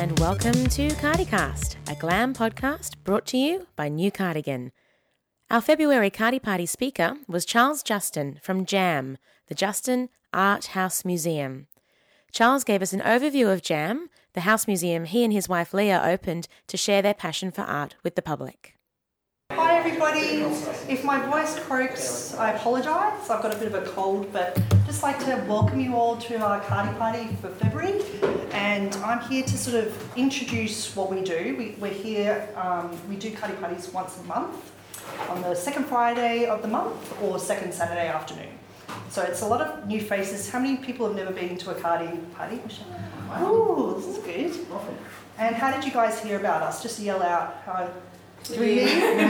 and welcome to Cardicast, a glam podcast brought to you by New Cardigan. Our February Cardi Party speaker was Charles Justin from JAM, the Justin Art House Museum. Charles gave us an overview of JAM, the house museum he and his wife Leah opened to share their passion for art with the public. Hi everybody, if my voice croaks, I apologise. I've got a bit of a cold, but just like to welcome you all to our Cardi Party for February. And I'm here to sort of introduce what we do. We're here, we do Cardi Parties once a month, on the second Friday of the month or second Saturday afternoon. So it's a lot of new faces. How many people have never been to a Cardi Party? Oh, this is good. And how did you guys hear about us? Just yell out. Me?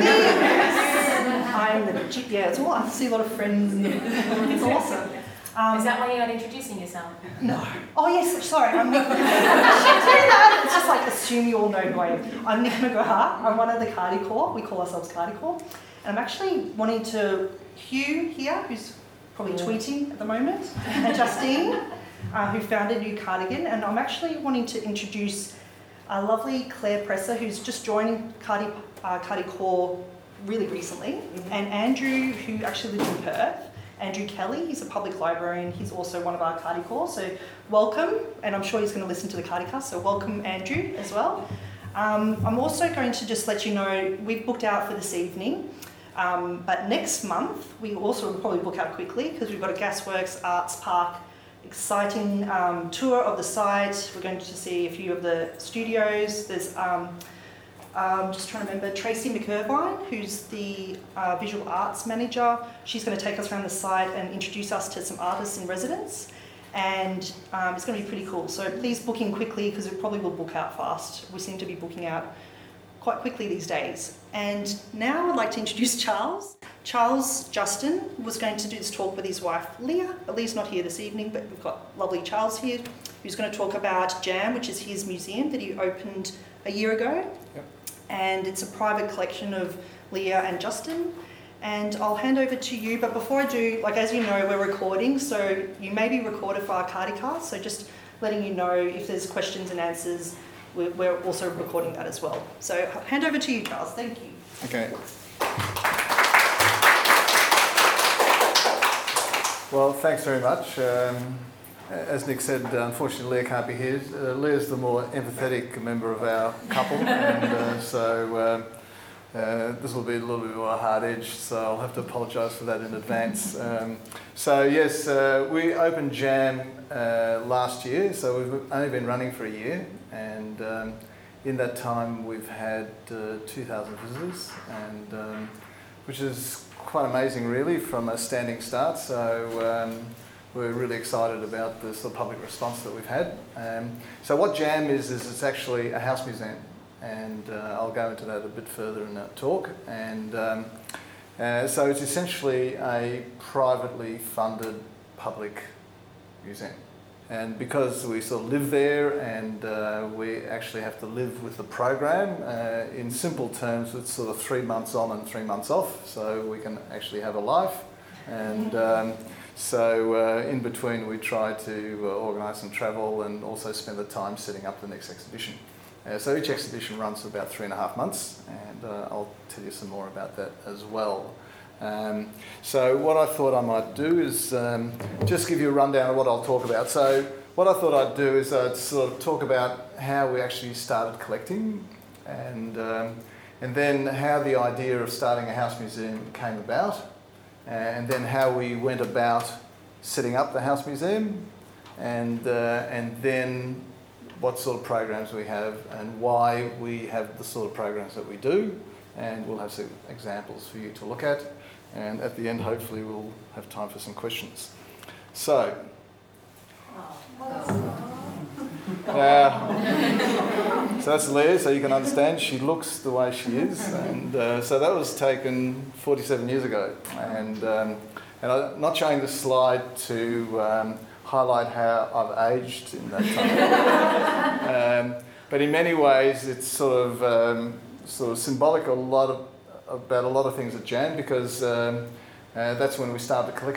I'm the it's all. I see a lot of friends. It's awesome. Is that why you're not introducing yourself? No. Oh yes, sorry. I'm Nick. I should do that. It's just like assume you all know who I am. I'm Nick McGrath. I'm one of the Cardi Corps. We call ourselves Cardi Corps. And I'm actually wanting to Hugh here, who's probably tweeting at the moment, and Justine, who founded New Cardigan. And I'm actually wanting to introduce a lovely Claire Presser, who's just joined Cardi Corps really recently, and Andrew, who actually lives in Perth. Andrew Kelly, he's a public librarian. He's also one of our Cardi Corps. So welcome, and I'm sure he's going to listen to the Cardicast. So welcome, Andrew, as well. I'm also going to just let you know we've booked out for this evening, but next month we also will probably book out quickly because we've got a Gasworks Arts Park exciting tour of the site. We're going to see a few of the studios. There's just trying to remember, Tracy McIrvine, who's the visual arts manager. She's going to take us around the site and introduce us to some artists in residence. And it's going to be pretty cool. So please book in quickly because it probably will book out fast. We seem to be booking out quite quickly these days. And now I'd like to introduce Charles. Charles Justin was going to do this talk with his wife Leah. Leah's not here this evening, but we've got lovely Charles here, who's going to talk about JAM, which is his museum that he opened a year ago. Yep. And it's a private collection of Leah and Justin. And I'll hand over to you, but before I do, like as you know, we're recording, so you may be recorded for our Cardicast, so just letting you know if there's questions and answers, we're also recording that as well. So hand over to you, Charles. Thank you. Okay. Well, thanks very much. As Nick said, unfortunately Leah can't be here. Leah's the more empathetic member of our couple, and so this will be a little bit more hard-edged, so I'll have to apologise for that in advance. So yes, we opened JAM last year, so we've only been running for a year, and in that time we've had 2,000 visitors, and which is quite amazing really from a standing start. So we're really excited about the sort of public response that we've had. So what JAM is it's actually a house museum, and I'll go into that a bit further in that talk. And so it's essentially a privately funded public museum. And because we sort of live there and we actually have to live with the program, in simple terms it's sort of 3 months on and 3 months off, so we can actually have a life. And so in between we try to organise some travel and also spend the time setting up the next exhibition. So each exhibition runs for about 3.5 months, and I'll tell you some more about that as well. So what I thought I might do is just give you a rundown of what I'll talk about. So what I thought I'd do is I'd sort of talk about how we actually started collecting, and then how the idea of starting a house museum came about, and then how we went about setting up the house museum, and then what sort of programs we have and why we have the sort of programs that we do, and we'll have some examples for you to look at, and at the end hopefully we'll have time for some questions. So so that's Leah, so you can understand she looks the way she is, and so that was taken 47 years ago, and I'm not showing this slide to highlight how I've aged in that time, but in many ways it's sort of symbolic about a lot of things at JAM, because that's when we started collecting.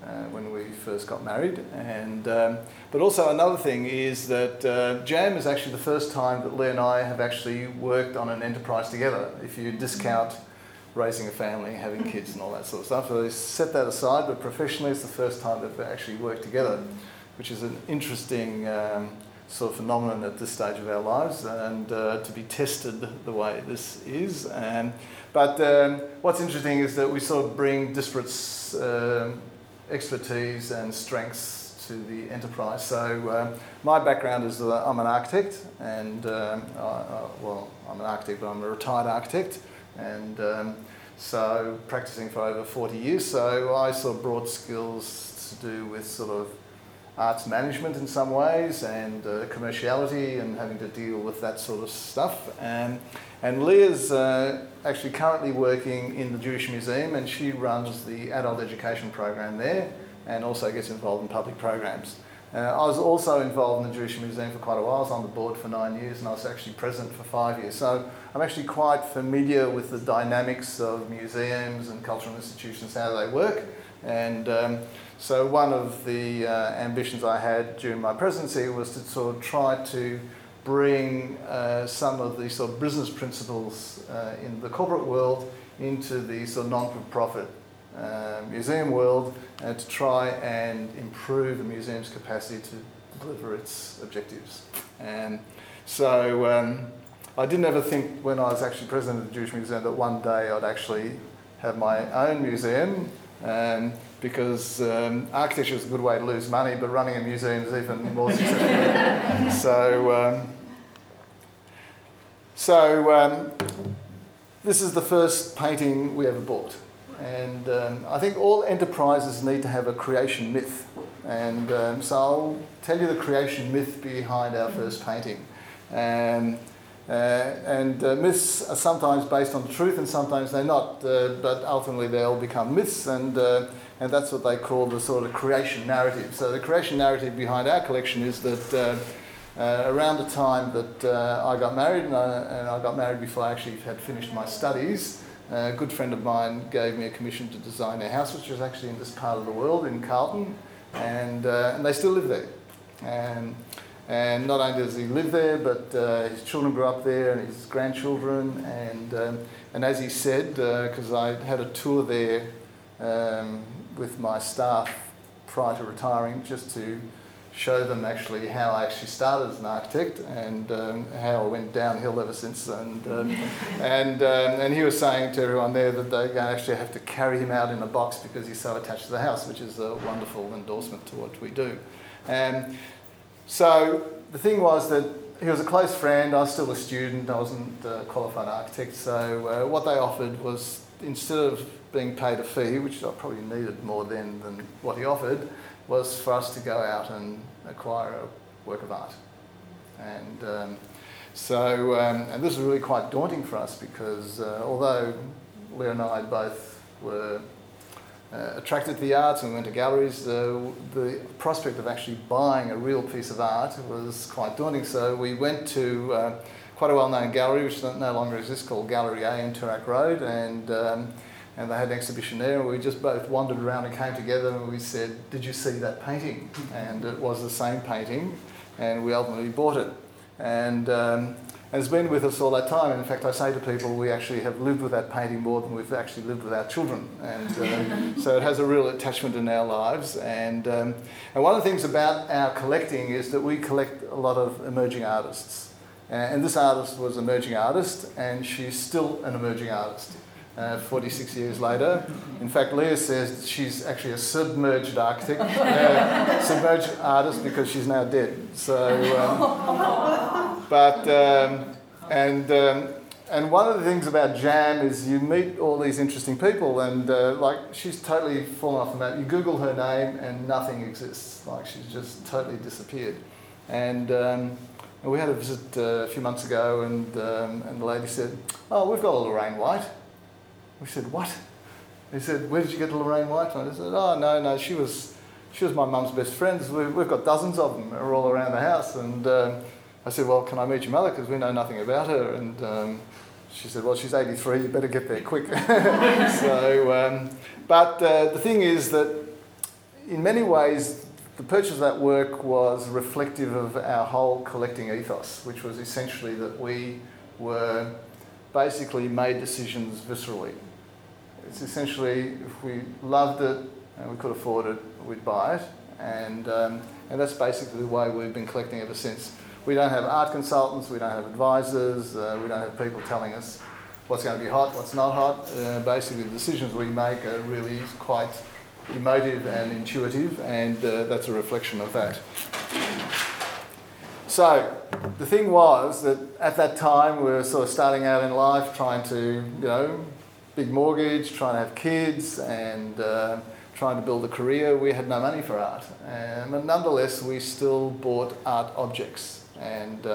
when we first got married. And but also another thing is that Jam is actually the first time that Leah and I have actually worked on an enterprise together. If you discount raising a family, having kids and all that sort of stuff, so set that aside, but professionally it's the first time that we've actually worked together, which is an interesting sort of phenomenon at this stage of our lives, and to be tested the way this is. But what's interesting is that we sort of bring disparate expertise and strengths to the enterprise. So my background is that I'm an architect, and well, I'm an architect, but I'm a retired architect, and so practicing for over 40 years. So I sort of brought skills to do with sort of arts management in some ways, and commerciality, and having to deal with that sort of stuff. And Leah's actually currently working in the Jewish Museum, and she runs the adult education program there, and also gets involved in public programs. I was also involved in the Jewish Museum for quite a while. I was on the board for 9 years, and I was actually president for 5 years. So I'm actually quite familiar with the dynamics of museums and cultural institutions, how they work. And so one of the ambitions I had during my presidency was to sort of try to bring some of the sort of business principles in the corporate world into the sort of non-profit museum world, to try and improve the museum's capacity to deliver its objectives. And so I didn't ever think when I was actually president of the Jewish Museum that one day I'd actually have my own museum, because architecture is a good way to lose money, but running a museum is even more successful. So this is the first painting we ever bought. And I think all enterprises need to have a creation myth. And so I'll tell you the creation myth behind our first painting. And myths are sometimes based on truth and sometimes they're not, but ultimately they all become myths, and that's what they call the sort of creation narrative. So the creation narrative behind our collection is that around the time that I got married, and I got married before I actually had finished my studies, a good friend of mine gave me a commission to design their house, which was actually in this part of the world, in Carlton, and they still live there. And not only does he live there, but his children grew up there, and his grandchildren. And as he said, because I had a tour there with my staff prior to retiring, just to show them actually how I actually started as an architect, and how I went downhill ever since. And he was saying to everyone there that they're going to actually have to carry him out in a box because he's so attached to the house, which is a wonderful endorsement to what we do. So the thing was that he was a close friend. I was still a student. I wasn't a qualified architect. So what they offered was, instead of being paid a fee, which I probably needed more then than what he offered, was for us to go out and acquire a work of art. And this was really quite daunting for us, because although Leah and I both were attracted to the arts and we went to galleries, the prospect of actually buying a real piece of art was quite daunting. So we went to quite a well-known gallery, which no longer exists, called Gallery A in Toorak Road, and they had an exhibition there, and we just both wandered around and came together, and we said, "Did you see that painting?" And it was the same painting, and we ultimately bought it. And it's been with us all that time. And in fact, I say to people, we actually have lived with that painting more than we've actually lived with our children. And so it has a real attachment in our lives. And one of the things about our collecting is that we collect a lot of emerging artists. And this artist was an emerging artist, and she's still an emerging artist 46 years later. In fact, Leah says she's actually a submerged architect, submerged artist, because she's now dead. So, and one of the things about Jam is you meet all these interesting people, and like, she's totally fallen off the map. You Google her name and nothing exists. Like, she's just totally disappeared. And we had a visit a few months ago, and the lady said, "Oh, we've got a Lorraine White." We said, "What?" He said, "Where did you get the Lorraine White?" And I said, "Oh, no, she was my mum's best friend. We've got dozens of them. They're all around the house." And I said, "Well, can I meet your mother? Because we know nothing about her." And she said, "Well, she's 83. You better get there quick." But the thing is that, in many ways, the purchase of that work was reflective of our whole collecting ethos, which was essentially that we were basically made decisions viscerally. It's essentially, if we loved it and we could afford it, we'd buy it. And that's basically the way we've been collecting ever since. We don't have art consultants, we don't have advisors, we don't have people telling us what's going to be hot, what's not hot. Basically, the decisions we make are really quite emotive and intuitive, and that's a reflection of that. So, the thing was that at that time we were sort of starting out in life, trying to, big mortgage, trying to have kids, and trying to build a career. We had no money for art, but nonetheless we still bought art objects. And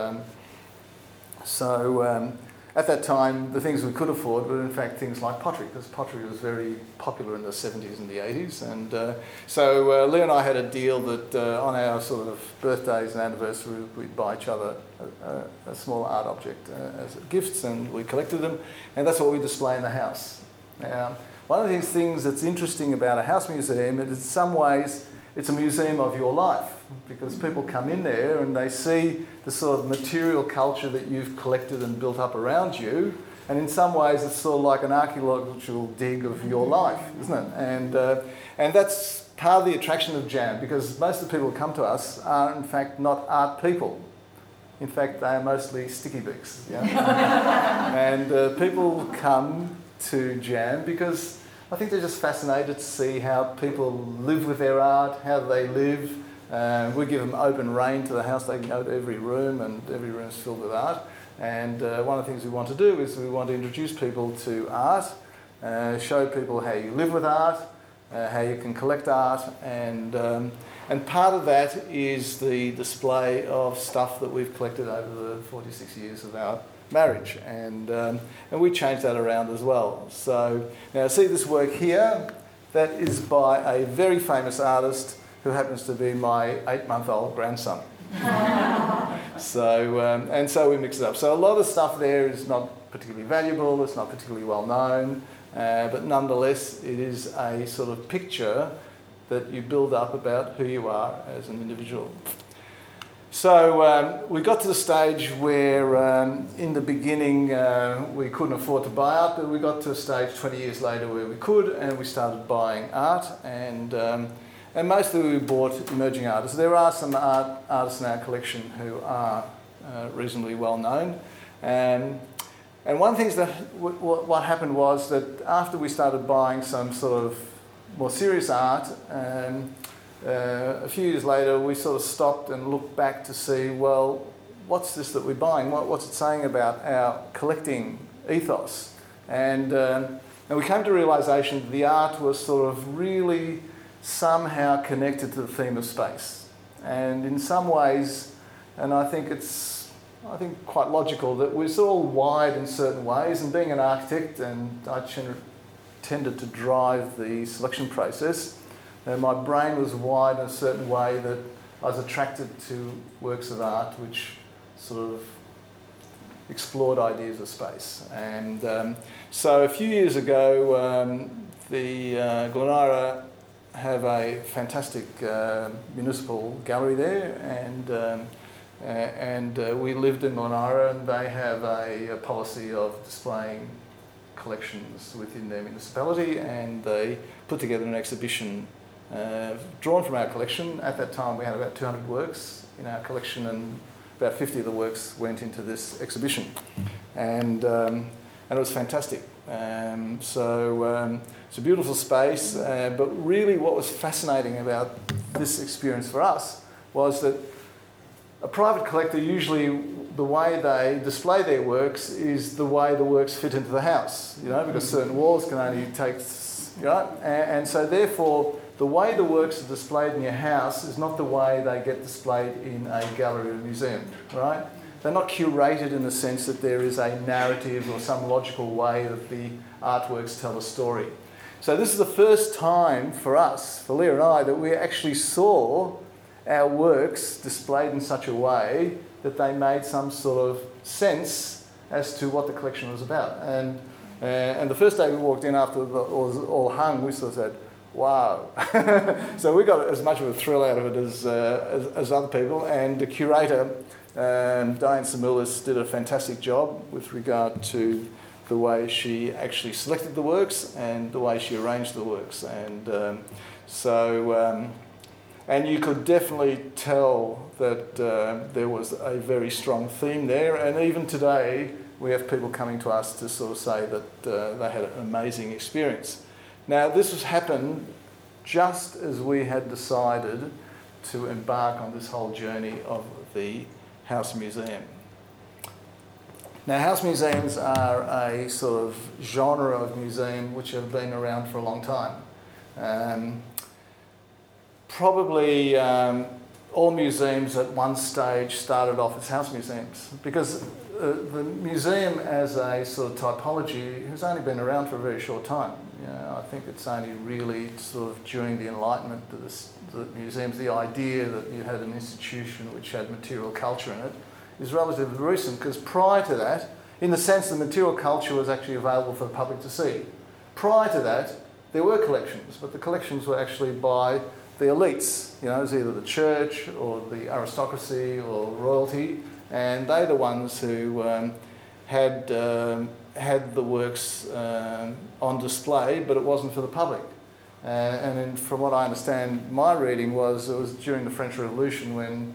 so at that time the things we could afford were in fact things like pottery, because pottery was very popular in the 70s and the 80s. And so Lee and I had a deal that on our sort of birthdays and anniversaries we'd buy each other a small art object as gifts, and we collected them, and that's what we display in the house. Now, one of these things that's interesting about a house museum is in some ways it's a museum of your life, because people come in there and they see the sort of material culture that you've collected and built up around you, and in some ways it's sort of like an archaeological dig of your life, isn't it? And that's part of the attraction of Jam, because most of the people who come to us are in fact not art people. In fact, they are mostly sticky beaks. And people come to Jam because I think they're just fascinated to see how people live with their art, how they live. We give them open rein to the house. They can go to every room, and every room is filled with art. And one of the things we want to do is we want to introduce people to art, show people how you live with art, how you can collect art, and part of that is the display of stuff that we've collected over the 46 years of our marriage, and we changed that around as well. So now see this work here, that is by a very famous artist who happens to be my 8-month-old grandson. So we mix it up. So a lot of stuff there is not particularly valuable, it's not particularly well known, but nonetheless it is a sort of picture that you build up about who you are as an individual. So we got to the stage where in the beginning we couldn't afford to buy art, but we got to a stage 20 years later where we could, and we started buying art, and mostly we bought emerging artists. There are some artists in our collection who are reasonably well known, and one of the things that what happened was that after we started buying some sort of more serious art, a few years later we sort of stopped and looked back to see, well, what's this that we're buying? What's it saying about our collecting ethos? And we came to the realisation that the art was sort of really somehow connected to the theme of space. And in some ways, and I think it's quite logical, that we're sort of all wired in certain ways, and being an architect, and I tended to drive the selection process, my brain was wired in a certain way that I was attracted to works of art which sort of explored ideas of space. And so a few years ago, the Glenara have a fantastic municipal gallery there, and we lived in Glenara, and they have a policy of displaying collections within their municipality, and they put together an exhibition drawn from our collection. At that time we had about 200 works in our collection, and about 50 of the works went into this exhibition, and it was fantastic. So it's a beautiful space, but really what was fascinating about this experience for us was that a private collector, usually the way they display their works is the way the works fit into the house, because certain walls can only take, and so therefore the way the works are displayed in your house is not the way they get displayed in a gallery or a museum, right? They're not curated in the sense that there is a narrative or some logical way that the artworks tell a story. So this is the first time for us, for Leah and I, that we actually saw our works displayed in such a way that they made some sort of sense as to what the collection was about. And the first day we walked in after it was all hung, we sort of said, wow. So we got as much of a thrill out of it as other people. And the curator, Diane Samulis, did a fantastic job with regard to the way she actually selected the works and the way she arranged the works. And and you could definitely tell that there was a very strong theme there. And even today, we have people coming to us to sort of say that they had an amazing experience. Now, this has happened just as we had decided to embark on this whole journey of the House Museum. Now, house museums are a sort of genre of museum which have been around for a long time. Probably all museums at one stage started off as house museums, because the museum as a sort of typology has only been around for a very short time. You know, I think it's only really sort of during the Enlightenment that the museums, the idea that you had an institution which had material culture in it, is relatively recent, because prior to that, in the sense the material culture was actually available for the public to see. Prior to that, there were collections, but the collections were actually by the elites. You know, it was either the church or the aristocracy or royalty, and they're the ones who had the works on display, but it wasn't for the public. From what I understand, my reading was it was during the French Revolution when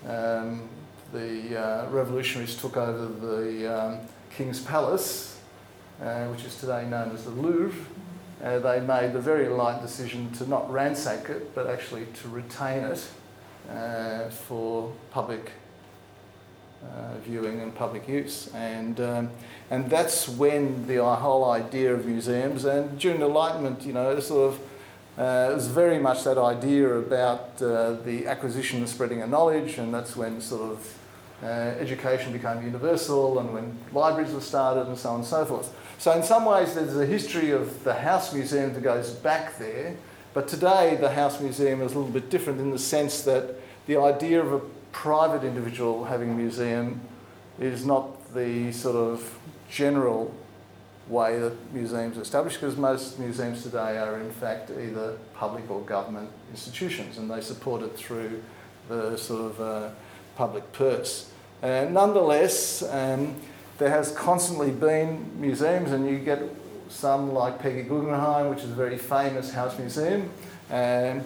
the revolutionaries took over the King's Palace, which is today known as the Louvre. They made the very light decision to not ransack it, but actually to retain it for public viewing and public use. And that's when the whole idea of museums, and during the Enlightenment, you know, sort of, it was very much that idea about the acquisition and spreading of knowledge, and that's when sort of education became universal, and when libraries were started, and so on and so forth. So in some ways there's a history of the House Museum that goes back there, but today the House Museum is a little bit different in the sense that the idea of a private individual having a museum is not the sort of general way that museums are established, because most museums today are in fact either public or government institutions, and they support it through the sort of public purse. Nonetheless, there has constantly been museums, and you get some like Peggy Guggenheim, which is a very famous house museum, and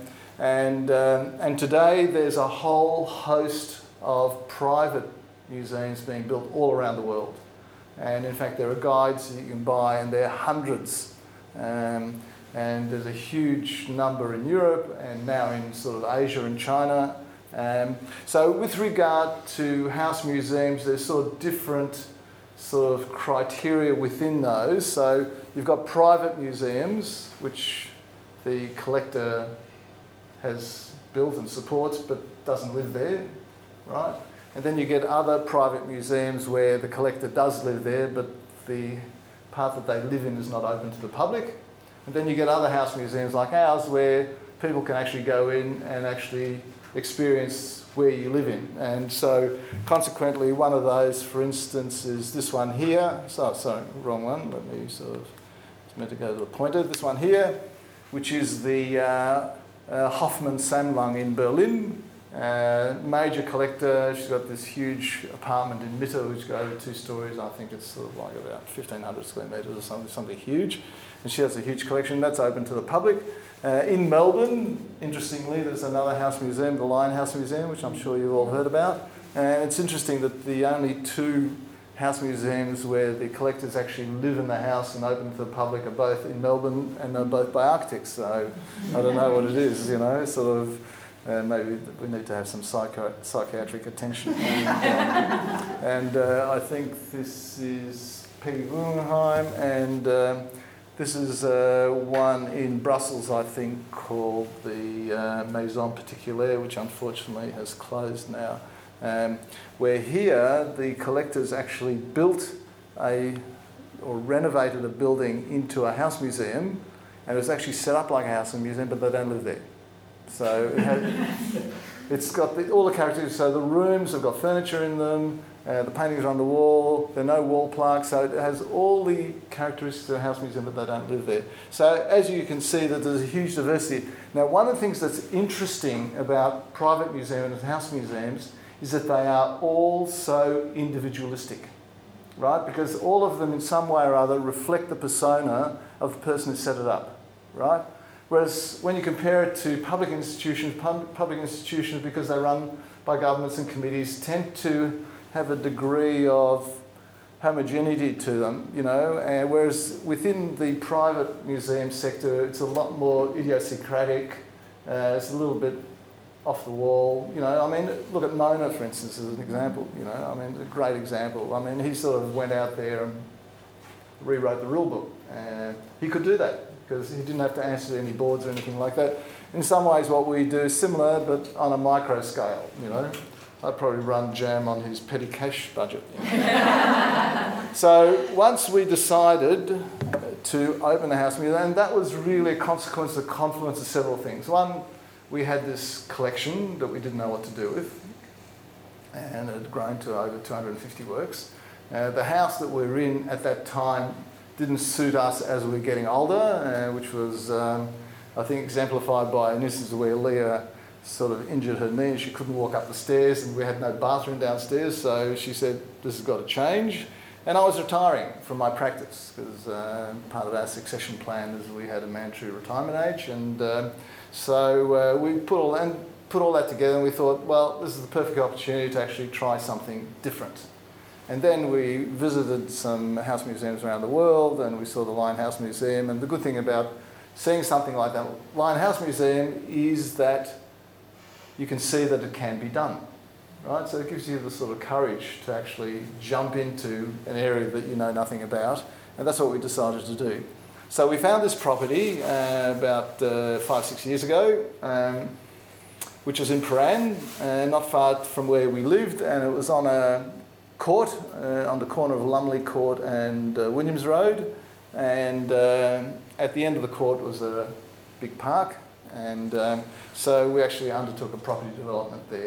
today there's a whole host of private museums being built all around the world. And in fact, there are guides that you can buy, and there are hundreds. And there's a huge number in Europe, and now in sort of Asia and China. So with regard to house museums, there's sort of different sort of criteria within those. So you've got private museums, which the collector has built and supports, but doesn't live there, right? And then you get other private museums where the collector does live there, but the part that they live in is not open to the public. And then you get other house museums like ours where people can actually go in and actually experience where you live in. And so consequently, one of those, for instance, is this one here. Sorry, wrong one. Let me sort of, it's meant to go to the pointer. This one here, which is the Hoffmann Sammlung in Berlin. Major collector. She's got this huge apartment in Mitte, which goes over 2 stories. I think it's sort of like about 1,500 square metres or something huge. And she has a huge collection that's open to the public. In Melbourne, interestingly, there's another house museum, the Lion House Museum, which I'm sure you've all heard about. And it's interesting that the only 2 house museums where the collectors actually live in the house and open to the public are both in Melbourne, and they're both by architects. So I don't know what it is, you know, sort of. Maybe we need to have some psychiatric attention. And I think this is Peggy Guggenheim, and this is one in Brussels, I think, called the Maison Particulière, which unfortunately has closed now. Where here the collectors actually built or renovated a building into a house museum, and it was actually set up like a house and museum, but they don't live there. So it's got all the characteristics. So the rooms have got furniture in them. The paintings are on the wall, there are no wall plaques, so it has all the characteristics of a house museum, but they don't live there. So as you can see, that there's a huge diversity. Now, one of the things that's interesting about private museums and house museums is that they are all so individualistic, right? Because all of them in some way or other reflect the persona of the person who set it up, right? Whereas when you compare it to public institutions, because they run by governments and committees, tend to have a degree of homogeneity to them, you know, and whereas within the private museum sector, it's a lot more idiosyncratic, it's a little bit off the wall, you know. I mean, look at Mona, for instance, as an example, you know. I mean, a great example. I mean, he sort of went out there and rewrote the rule book, and he could do that because he didn't have to answer to any boards or anything like that. In some ways, what we do is similar, but on a micro scale, you know. I'd probably run Jam on his petty cash budget. So once we decided to open the house museum, and that was really a consequence, a confluence of several things. One, we had this collection that we didn't know what to do with, and it had grown to over 250 works. The house that we were in at that time didn't suit us as we were getting older, which was, I think, exemplified by an instance where Leah sort of injured her knee and she couldn't walk up the stairs, and we had no bathroom downstairs, so she said, this has got to change. And I was retiring from my practice because part of our succession plan is we had a mandatory retirement age, and so we put all that together, and we thought, well, this is the perfect opportunity to actually try something different. And then we visited some house museums around the world, and we saw the Lion-House Museum, and the good thing about seeing something like that Lion-House Museum is that you can see that it can be done, right? So it gives you the sort of courage to actually jump into an area that you know nothing about, and that's what we decided to do. So we found this property about 5-6 years ago, which was in Prahran, not far from where we lived, and it was on a court, on the corner of Lumley Court and Williams Road, and at the end of the court was a big park. And so we actually undertook a property development there,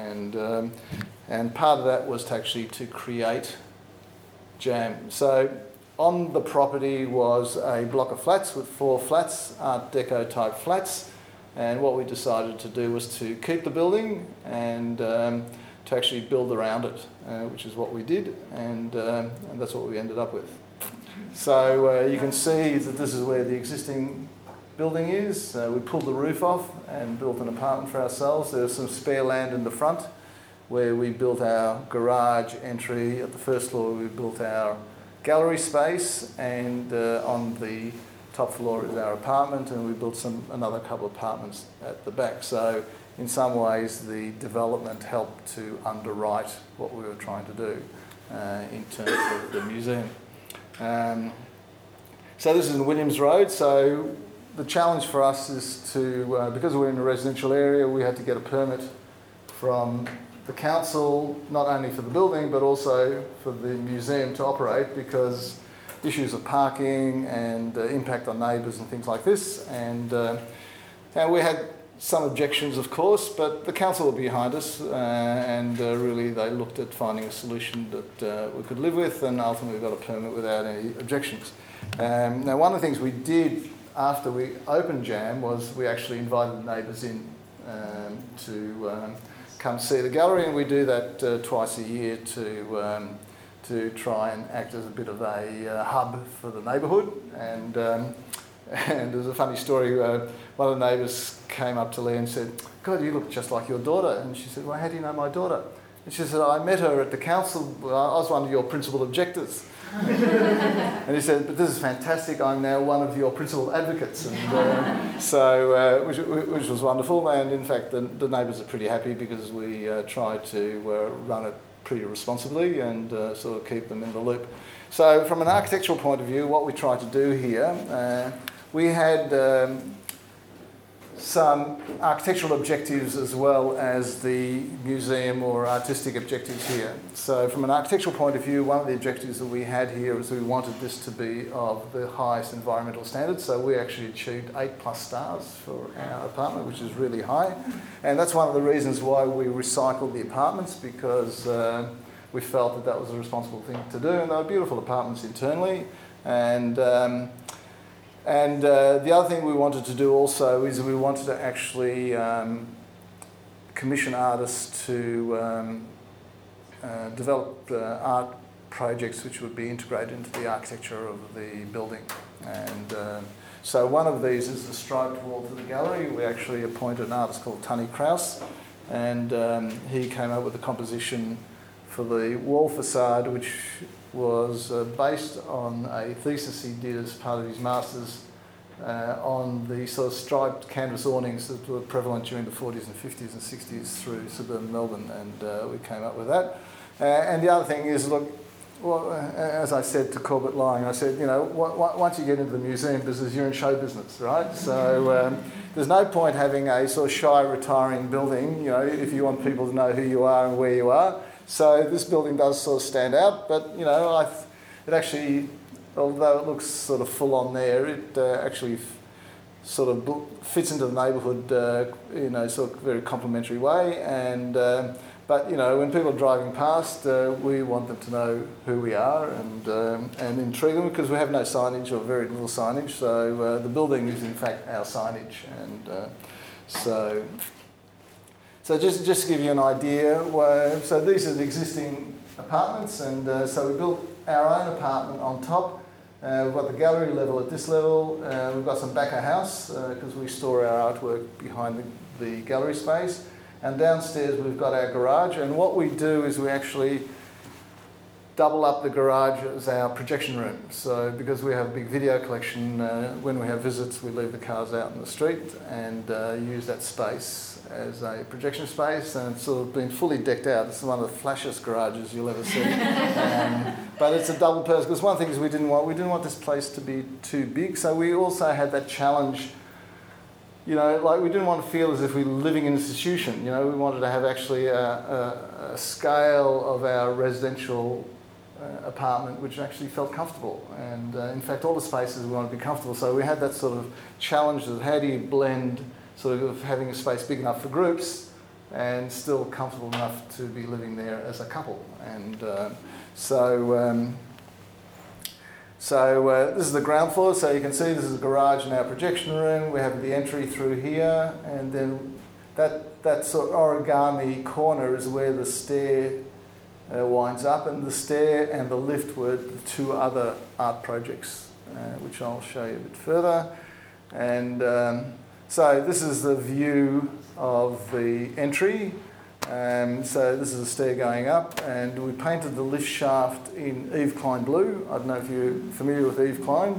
and part of that was to create Jam. So on the property was a block of flats with 4 flats, Art Deco type flats, and what we decided to do was to keep the building and to actually build around it, which is what we did, and that's what we ended up with. So you can see that this is where the existing building is. We pulled the roof off and built an apartment for ourselves. There's some spare land in the front where we built our garage entry. At the first floor we built our gallery space, and on the top floor is our apartment, and we built another couple of apartments at the back. So in some ways the development helped to underwrite what we were trying to do in terms of the museum. So this is in Williams Road. So the challenge for us is to, because we're in a residential area, we had to get a permit from the council, not only for the building, but also for the museum to operate, because issues of parking and impact on neighbours and things like this. And we had some objections, of course, but the council were behind us, and really they looked at finding a solution that we could live with, and ultimately got a permit without any objections. Now, one of the things we did after we opened Jam was we actually invited the neighbours in to come see the gallery, and we do that twice a year to try and act as a bit of a hub for the neighbourhood. And there's a funny story. One of the neighbours came up to Leah and said, "God, you look just like your daughter." And she said, "Well, how do you know my daughter?" And she said, "I met her at the council. I was one of your principal objectors." And he said, "But this is fantastic. I'm now one of your principal advocates." And which was wonderful. And in fact, the neighbours are pretty happy because we try to run it pretty responsibly and sort of keep them in the loop. So from an architectural point of view, what we try to do here, we had some architectural objectives as well as the museum or artistic objectives here. So from an architectural point of view, one of the objectives that we had here was we wanted this to be of the highest environmental standards. So we actually achieved 8+ stars for our apartment, which is really high. And that's one of the reasons why we recycled the apartments, because we felt that was a responsible thing to do, and they were beautiful apartments internally. And the other thing we wanted to do also is we wanted to actually commission artists to develop art projects which would be integrated into the architecture of the building. And so one of these is the striped wall to the gallery. We actually appointed an artist called Tony Kraus, and he came up with a composition for the wall facade, which was based on a thesis he did as part of his master's on the sort of striped canvas awnings that were prevalent during the 40s and 50s and 60s through suburban Melbourne, and we came up with that. And the other thing is, look, well, as I said to Corbett Lying, I said, you know, once you get into the museum business, you're in show business, right? So there's no point having a sort of shy, retiring building, you know, if you want people to know who you are and where you are. So this building does sort of stand out, but, you know, it actually, although it looks sort of full on there, it actually sort of fits into the neighbourhood, in a sort of very complimentary way. And but you know, when people are driving past, we want them to know who we are and intrigue them, because we have no signage or very little signage. So the building is in fact our signage, and so just to give you an idea, so these are the existing apartments, and so we built our own apartment on top. We've got the gallery level at this level. We've got some back of house because we store our artwork behind the gallery space. And downstairs we've got our garage. And what we do is we actually double up the garage as our projection room. So because we have a big video collection, when we have visits, we leave the cars out in the street and use that space as a projection space, and it's sort of been fully decked out. It's one of the flashiest garages you'll ever see. But it's a double purpose, because one thing is we didn't want this place to be too big, so we also had that challenge, you know, like we didn't want to feel as if we were living in an institution, you know, we wanted to have actually a scale of our residential apartment which actually felt comfortable, and in fact all the spaces we want to be comfortable, so we had that sort of challenge of how do you blend sort of having a space big enough for groups and still comfortable enough to be living there as a couple. And so this is the ground floor, so you can see this is a garage and our projection room. We have the entry through here, and then that sort of origami corner is where the stair winds up, and the stair and the lift were the two other art projects, which I'll show you a bit further. And so this is the view of the entry. So this is a stair going up, and we painted the lift shaft in Yves Klein blue. I don't know if you're familiar with Yves Klein,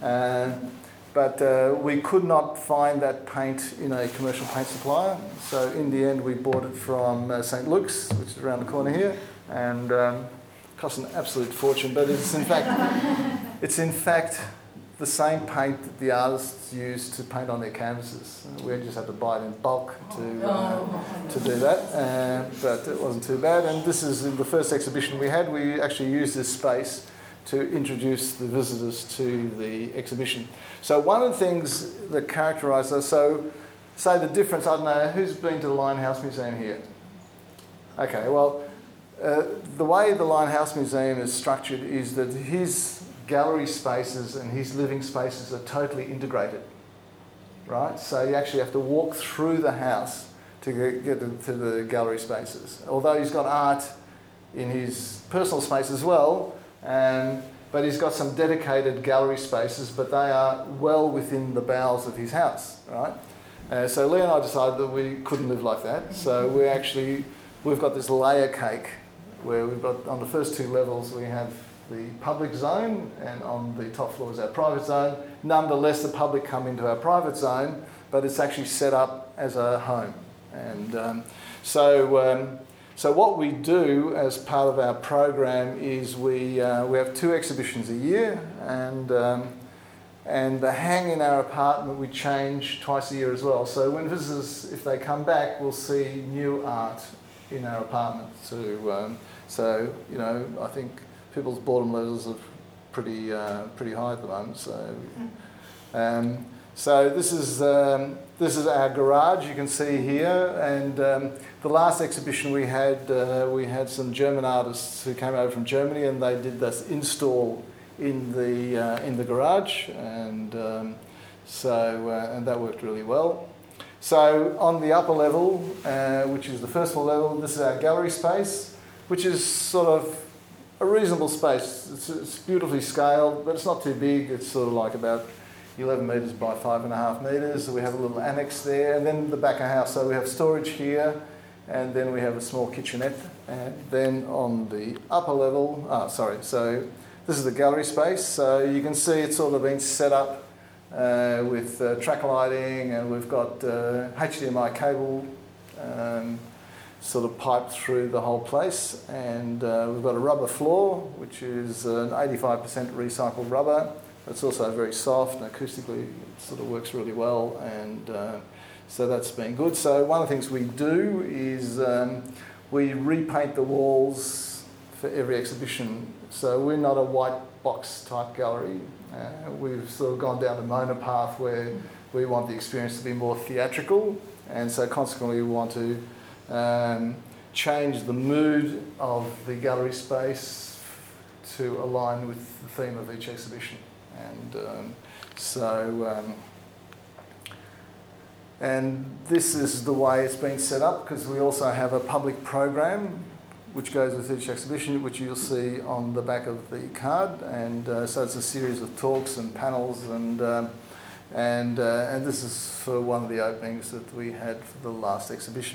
but we could not find that paint in a commercial paint supplier. So in the end, we bought it from St. Luke's, which is around the corner here, and cost an absolute fortune. But it's in fact the same paint that the artists use to paint on their canvases. We just had to buy it in bulk to do that, but it wasn't too bad. And this is the first exhibition we had. We actually used this space to introduce the visitors to the exhibition. So one of the things that characterised us, so say the difference, I don't know, who's been to the Limehouse Museum here? Okay, well, the way the Limehouse Museum is structured is that his gallery spaces and his living spaces are totally integrated, right? So you actually have to walk through the house to get to the gallery spaces. Although he's got art in his personal space as well, but he's got some dedicated gallery spaces, but they are well within the bowels of his house, right? So Lee and I decided that we couldn't live like that. So we've got this layer cake where we've got, on the first two levels, we have the public zone, and on the top floor is our private zone. Nonetheless, the public come into our private zone, but it's actually set up as a home. And so what we do as part of our program is we have 2 exhibitions a year, and the hang in our apartment we change twice a year as well. So when visitors, if they come back, will see new art in our apartment. So you know, I think people's boredom levels are pretty high at the moment. So So this is our garage. You can see here, and the last exhibition we had some German artists who came over from Germany, and they did this install in the garage, and and that worked really well. So on the upper level, which is the first floor level, this is our gallery space, which is sort of a reasonable space. It's beautifully scaled, but it's not too big. It's sort of like about 11 metres by 5.5 metres. We have a little annex there, and then the back of house. So we have storage here, and then we have a small kitchenette. And then on the upper level, so this is the gallery space. So you can see it's sort of been set up with track lighting, and we've got HDMI cable sort of piped through the whole place, and we've got a rubber floor, which is an 85% recycled rubber. It's also very soft and acoustically it sort of works really well, and so that's been good. So one of the things we do is we repaint the walls for every exhibition. So we're not a white box type gallery. We've sort of gone down the Mona path where we want the experience to be more theatrical, and so consequently we want to change the mood of the gallery space to align with the theme of each exhibition. And this is the way it's been set up, because we also have a public program which goes with each exhibition, which you'll see on the back of the card, and so it's a series of talks and panels, and this is for one of the openings that we had for the last exhibition.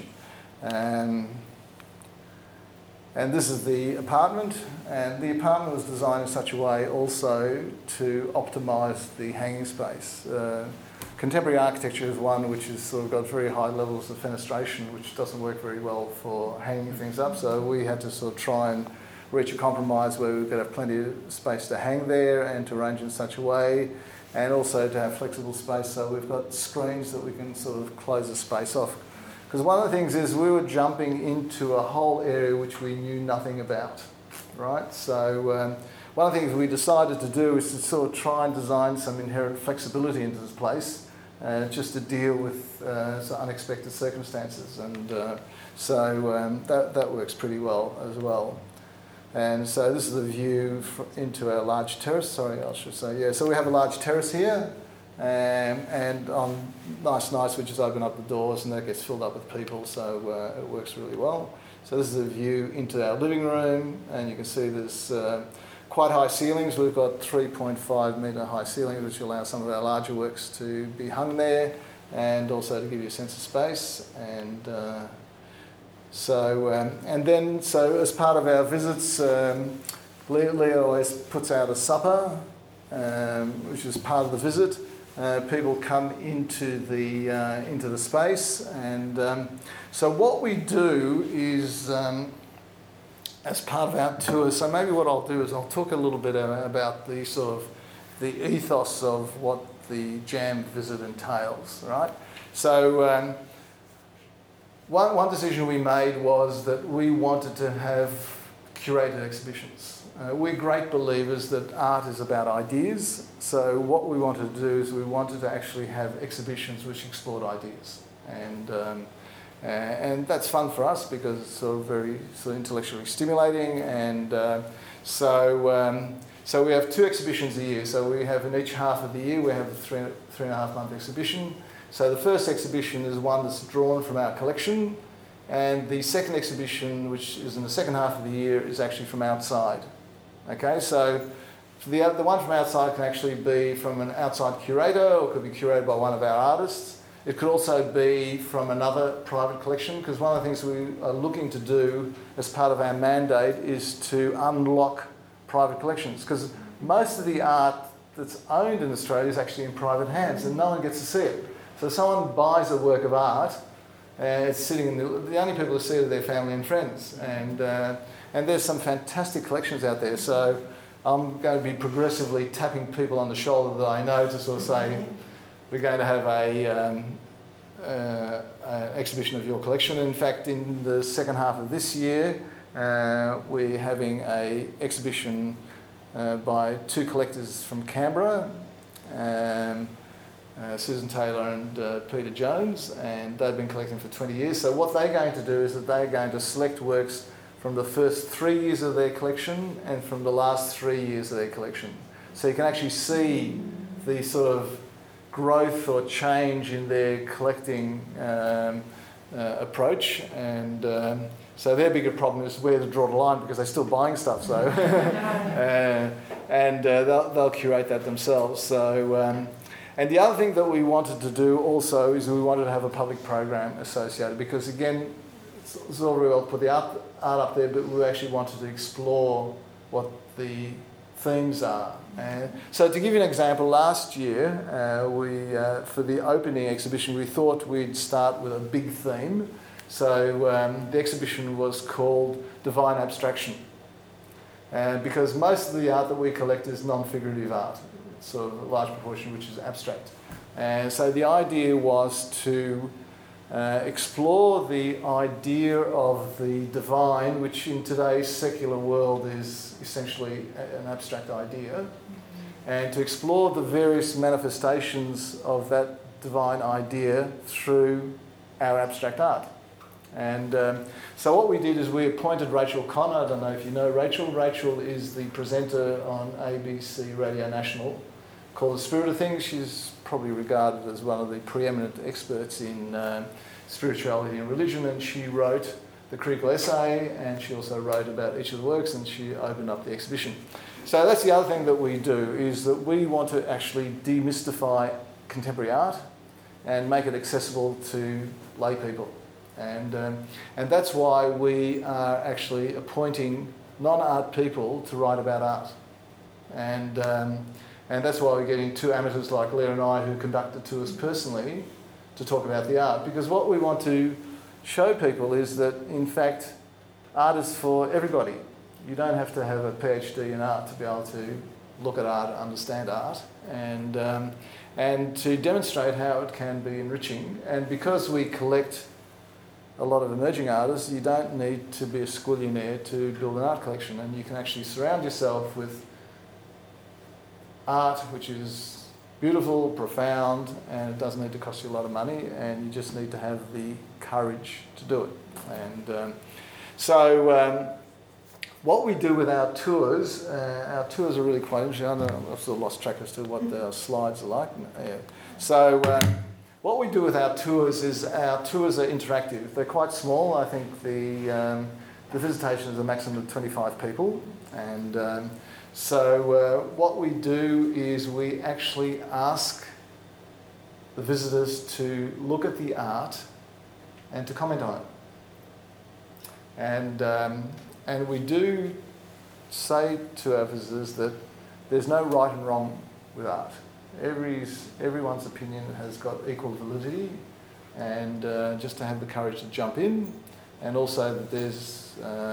And this is the apartment, and the apartment was designed in such a way also to optimise the hanging space. Contemporary architecture is one which has sort of got very high levels of fenestration, which doesn't work very well for hanging things up, so we had to sort of try and reach a compromise where we could have plenty of space to hang there and to arrange in such a way, and also to have flexible space, so we've got screens that we can sort of close the space off. Because one of the things is we were jumping into a whole area which we knew nothing about, right? So one of the things we decided to do is to sort of try and design some inherent flexibility into this place, just to deal with unexpected circumstances, and that works pretty well as well. And so this is a view into our large terrace. Sorry, I should say, yeah. So we have a large terrace here. And on nice nights we just open up the doors and that gets filled up with people, so it works really well. So this is a view into our living room, and you can see there's quite high ceilings. We've got 3.5 metre high ceilings, which allow some of our larger works to be hung there, and also to give you a sense of space. And so as part of our visits, Leah always puts out a supper, which is part of the visit. People come into the space, and so what we do is, as part of our tour, so maybe what I'll do is I'll talk a little bit about the sort of the ethos of what the Jam visit entails, right? So one decision we made was that we wanted to have curated exhibitions. We're great believers that art is about ideas, so what we wanted to do is we wanted to actually have exhibitions which explored ideas, and that's fun for us because it's sort of very sort of intellectually stimulating, and so we have 2 exhibitions a year. So we have in each half of the year we have a 3.5 month exhibition. So the first exhibition is one that's drawn from our collection, and the second exhibition, which is in the second half of the year, is actually from outside. Okay, so the one from outside can actually be from an outside curator, or could be curated by one of our artists. It could also be from another private collection, because one of the things we are looking to do as part of our mandate is to unlock private collections, because most of the art that's owned in Australia is actually in private hands and no one gets to see it. So if someone buys a work of art, it's sitting in the only people who see it are their family and friends, and there's some fantastic collections out there. So I'm going to be progressively tapping people on the shoulder that I know to sort of say, we're going to have an exhibition of your collection. In fact, in the second half of this year, we're having an exhibition by 2 collectors from Canberra, Susan Taylor and Peter Jones, and they've been collecting for 20 years. So what they're going to do is that they're going to select works from the first 3 years of their collection and from the last 3 years of their collection. So you can actually see the sort of growth or change in their collecting approach, and so their bigger problem is where to draw the line, because they're still buying stuff. So they'll curate that themselves. So and the other thing that we wanted to do also is we wanted to have a public program associated, because again, it's all very well to put the art up there, but we actually wanted to explore what the themes are. So to give you an example, last year for the opening exhibition, we thought we'd start with a big theme. So the exhibition was called Divine Abstraction, because most of the art that we collect is non-figurative art, sort of a large proportion which is abstract. And so the idea was to explore the idea of the divine, which in today's secular world is essentially an abstract idea, and to explore the various manifestations of that divine idea through our abstract art. And so what we did is we appointed Rachel Connor. I don't know if you know Rachel. Rachel is the presenter on ABC Radio National called The Spirit of Things. She's probably regarded as one of the preeminent experts in spirituality and religion, and she wrote the critical essay, and she also wrote about each of the works, and she opened up the exhibition. So that's the other thing that we do, is that we want to actually demystify contemporary art and make it accessible to lay people. And that's why we are actually appointing non-art people to write about art. And that's why we're getting two amateurs like Leah and I, who conducted tours personally, to talk about the art. Because what we want to show people is that, in fact, art is for everybody. You don't have to have a PhD in art to be able to look at art, understand art, and to demonstrate how it can be enriching. And because we collect a lot of emerging artists, you don't need to be a squillionaire to build an art collection, and you can actually surround yourself with art which is beautiful, profound, and it doesn't need to cost you a lot of money, and you just need to have the courage to do it. And so what we do with our tours are really quite interesting. I don't know, I've sort of lost track as to what the slides are like. Yeah. So what we do with our tours is our tours are interactive. They're quite small. I think the visitation is a maximum of 25 people. And so what we do is we actually ask the visitors to look at the art and to comment on it. And we do say to our visitors that there's no right and wrong with art. Everyone's opinion has got equal validity, and just to have the courage to jump in, and also that there's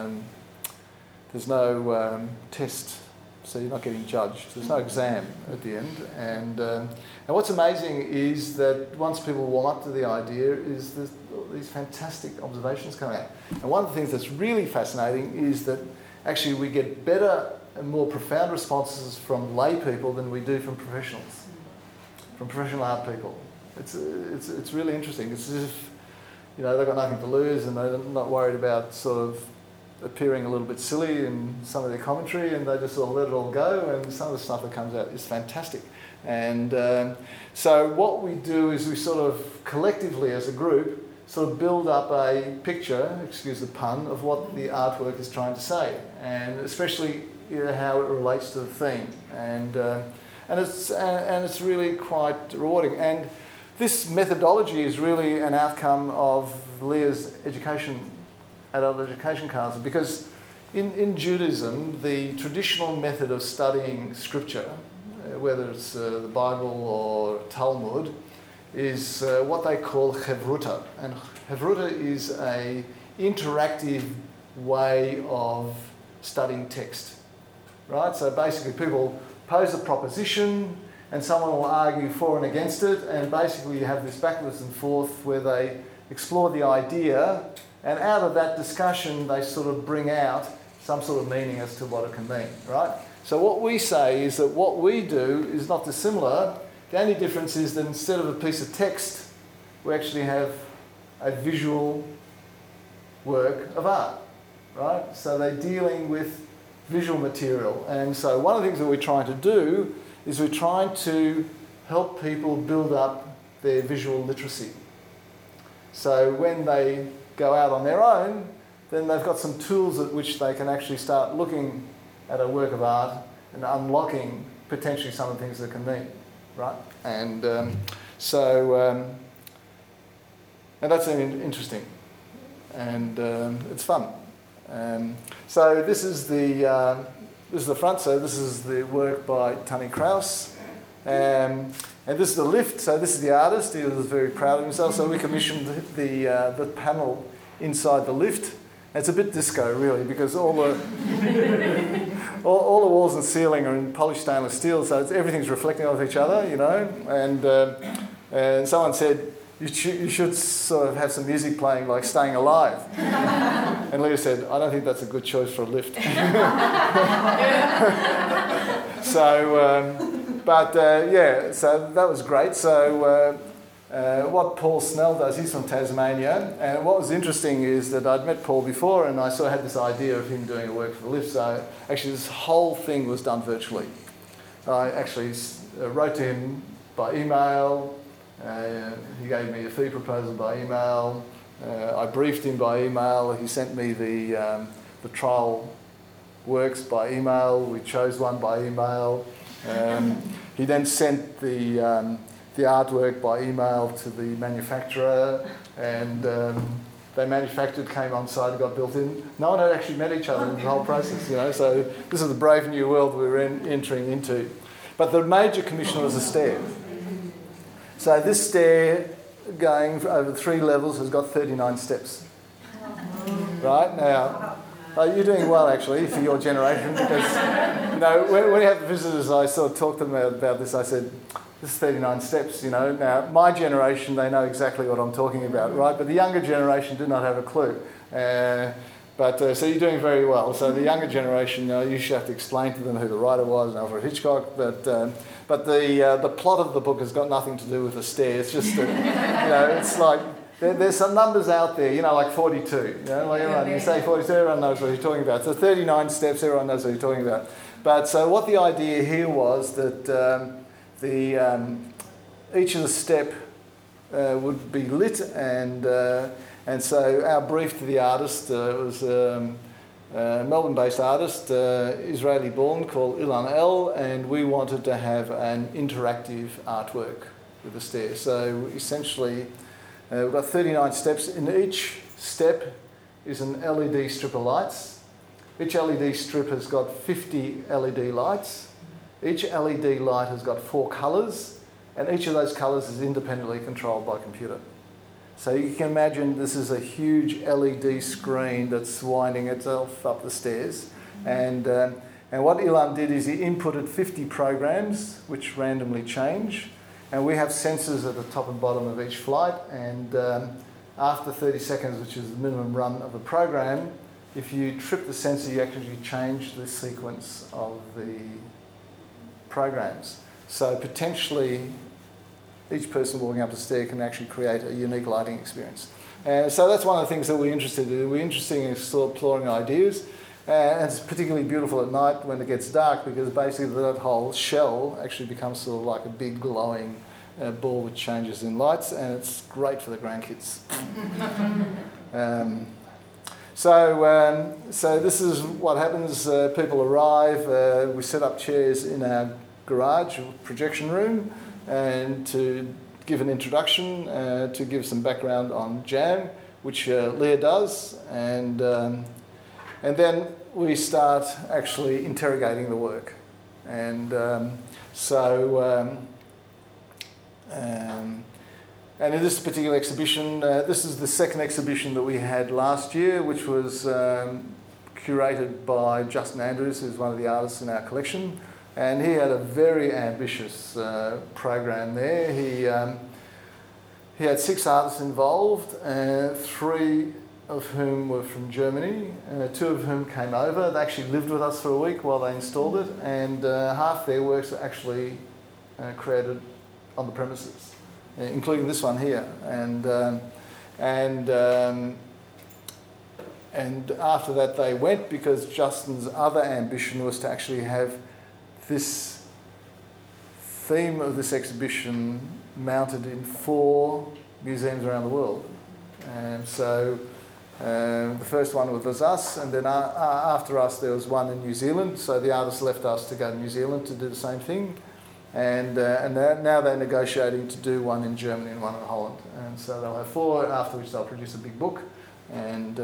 no test, so you're not getting judged. There's no exam at the end. And what's amazing is that once people warm up to the idea, is there's these fantastic observations come out. And one of the things that's really fascinating is that actually we get better and more profound responses from lay people than we do from professionals, from professional art people. It's really interesting. It's as if, you know, they've got nothing to lose, and they're not worried about sort of appearing a little bit silly in some of their commentary, and they just sort of let it all go, and some of the stuff that comes out is fantastic. And so what we do is we sort of collectively as a group sort of build up a picture, excuse the pun, of what the artwork is trying to say, and especially how it relates to the theme. And it's really quite rewarding. And this methodology is really an outcome of Leah's adult education council, because in Judaism, the traditional method of studying scripture, whether it's the Bible or Talmud, is what they call Chevruta. And Chevruta is an interactive way of studying text, right? So basically people pose a proposition and someone will argue for and against it, and basically you have this backwards and forth where they explore the idea, and out of that discussion they sort of bring out some sort of meaning as to what it can mean, right? So what we say is that what we do is not dissimilar, The only difference is that instead of a piece of text, we actually have a visual work of art, right? So they're dealing with visual material. And so one of the things that we're trying to do is we're trying to help people build up their visual literacy. So when they go out on their own, then they've got some tools at which they can actually start looking at a work of art and unlocking potentially some of the things that can mean, right? And and that's interesting, and it's fun. So this is the front. So this is the work by Tony Kraus, and this is the lift. So this is the artist. He was very proud of himself. So we commissioned the panel inside the lift. It's a bit disco, really, because all the walls and ceiling are in polished stainless steel, so everything's reflecting off each other, you know. And someone said, you should sort of have some music playing, like Staying Alive. And Leah said, I don't think that's a good choice for a lift. So that was great. So what Paul Snell does, he's from Tasmania, and what was interesting is that I'd met Paul before and I sort of had this idea of him doing a work for the lift. So actually this whole thing was done virtually. I actually wrote to him by email. He gave me a fee proposal by email. I briefed him by email. He sent me the trial works by email. We chose one by email. He then sent the artwork by email to the manufacturer, and they manufactured, came on site, and got built in. No one had actually met each other in the whole process, you know. So this is the brave new world we were entering into. But the major commission was a stair. So this stair, going over 3 levels, has got 39 steps. Right now, you're doing well actually for your generation, because you know when you have the visitors, I sort of talked to them about this. I said, this is 39 steps, you know. Now, my generation, they know exactly what I'm talking about, right? But the younger generation do not have a clue. So you're doing very well. So the younger generation, you should have to explain to them who the writer was, Alfred Hitchcock. But the plot of the book has got nothing to do with the stair. It's just, it's like there's some numbers out there, like 42. You know, like everyone, you say 42, everyone knows what you're talking about. So 39 steps, everyone knows what you're talking about. But so what the idea here was that each of the step would be lit, and so our brief to the artist was a Melbourne-based artist, Israeli-born, called Ilan El, and we wanted to have an interactive artwork with the stair. So essentially, we've got 39 steps. In each step is an LED strip of lights. Each LED strip has got 50 LED lights. Each LED light has got 4 colours, and each of those colours is independently controlled by computer. So you can imagine this is a huge LED screen that's winding itself up the stairs. And what Ilan did is he inputted 50 programs which randomly change. And we have sensors at the top and bottom of each flight. And after 30 seconds, which is the minimum run of a program, if you trip the sensor, you actually change the sequence of the programs. So potentially each person walking up the stair can actually create a unique lighting experience. And so that's one of the things that we're interested in. We're interested in exploring ideas. And it's particularly beautiful at night when it gets dark, because basically that whole shell actually becomes sort of like a big glowing ball which changes in lights, and it's great for the grandkids. So this is what happens. People arrive. We set up chairs in our garage, projection room, and to give an introduction, to give some background on JAM, which Leah does, and then we start actually interrogating the work. And in this particular exhibition, this is the second exhibition that we had last year, which was curated by Justin Andrews, who's one of the artists in our collection. And he had a very ambitious program there. He had 6 artists involved, 3 of whom were from Germany, 2 of whom came over. They actually lived with us for a week while they installed it, and half their works are actually created on the premises, including this one here. And after that they went, because Justin's other ambition was to actually have this theme of this exhibition mounted in 4 museums around the world. And so the first one was us, and then after us there was one in New Zealand, so the artists left us to go to New Zealand to do the same thing. And now they're negotiating to do one in Germany and one in Holland. And so they'll have 4, after which they'll produce a big book. And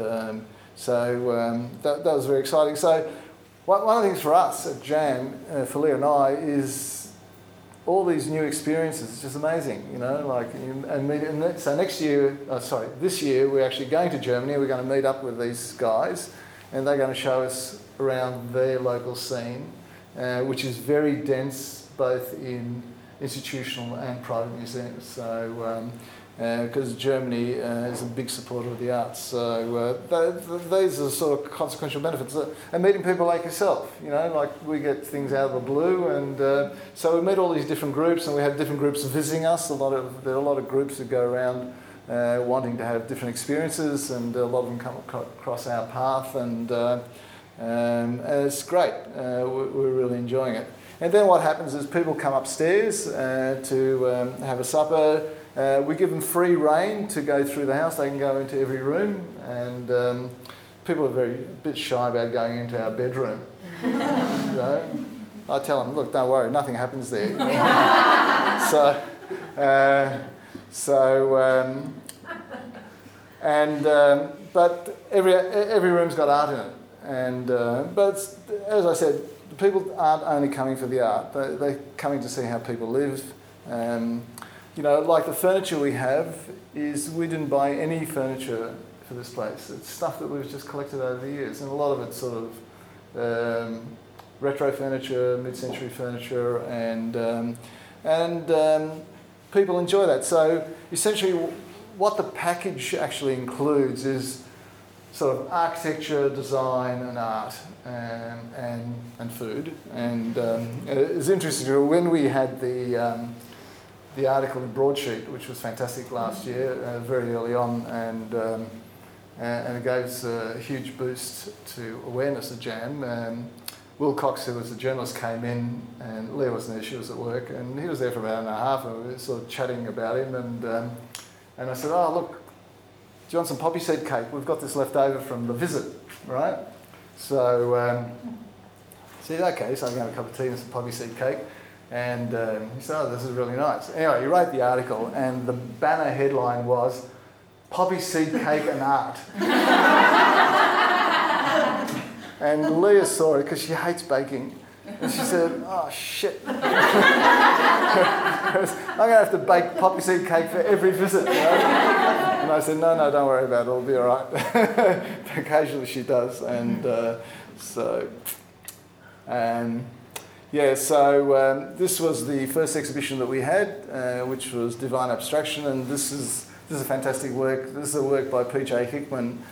that was very exciting. So one of the things for us at JAM, for Leah and I, is all these new experiences. It's just amazing, you know. So this year we're actually going to Germany. We're going to meet up with these guys, and they're going to show us around their local scene, which is very dense, both in institutional and private museums. So, because Germany is a big supporter of the arts, so these are sort of consequential benefits. And meeting people like yourself, you know, like we get things out of the blue, and so we meet all these different groups, and we have different groups visiting us. There are a lot of groups that go around wanting to have different experiences, and a lot of them come across our path, and it's great. We're really enjoying it. And then what happens is people come upstairs to have a supper. We give them free rein to go through the house. They can go into every room, and people are a bit shy about going into our bedroom. You know? I tell them, look, don't worry, nothing happens there. But every room's got art in it, and but as I said, people aren't only coming for the art; they're coming to see how people live. You know, like the furniture we have we didn't buy any furniture for this place. It's stuff that we've just collected over the years, and a lot of it's sort of retro furniture, mid-century furniture, and people enjoy that. So essentially, what the package actually includes is sort of architecture, design, and art, and food. And it's interesting, when we had the article in Broadsheet, which was fantastic last year, very early on, and it gave us a huge boost to awareness of JAM. Will Cox, who was the journalist, came in, and Leah wasn't there, she was at work, and he was there for about an hour and a half, and we were sort of chatting about him, and I said, oh, look, do you want some poppy seed cake? We've got this left over from the visit, right? So I said, okay, so I'm going to have a cup of tea and some poppy seed cake. And he said, oh, this is really nice. Anyway, he wrote the article, and the banner headline was, Poppy Seed Cake and Art. And Leah saw it because she hates baking. And she said, oh, shit. I'm going to have to bake poppy seed cake for every visit. You know? And I said, no, don't worry about it. It'll be all right. Occasionally she does. And so this was the first exhibition that we had, which was Divine Abstraction, and this is a fantastic work. This is a work by P.J. Hickman.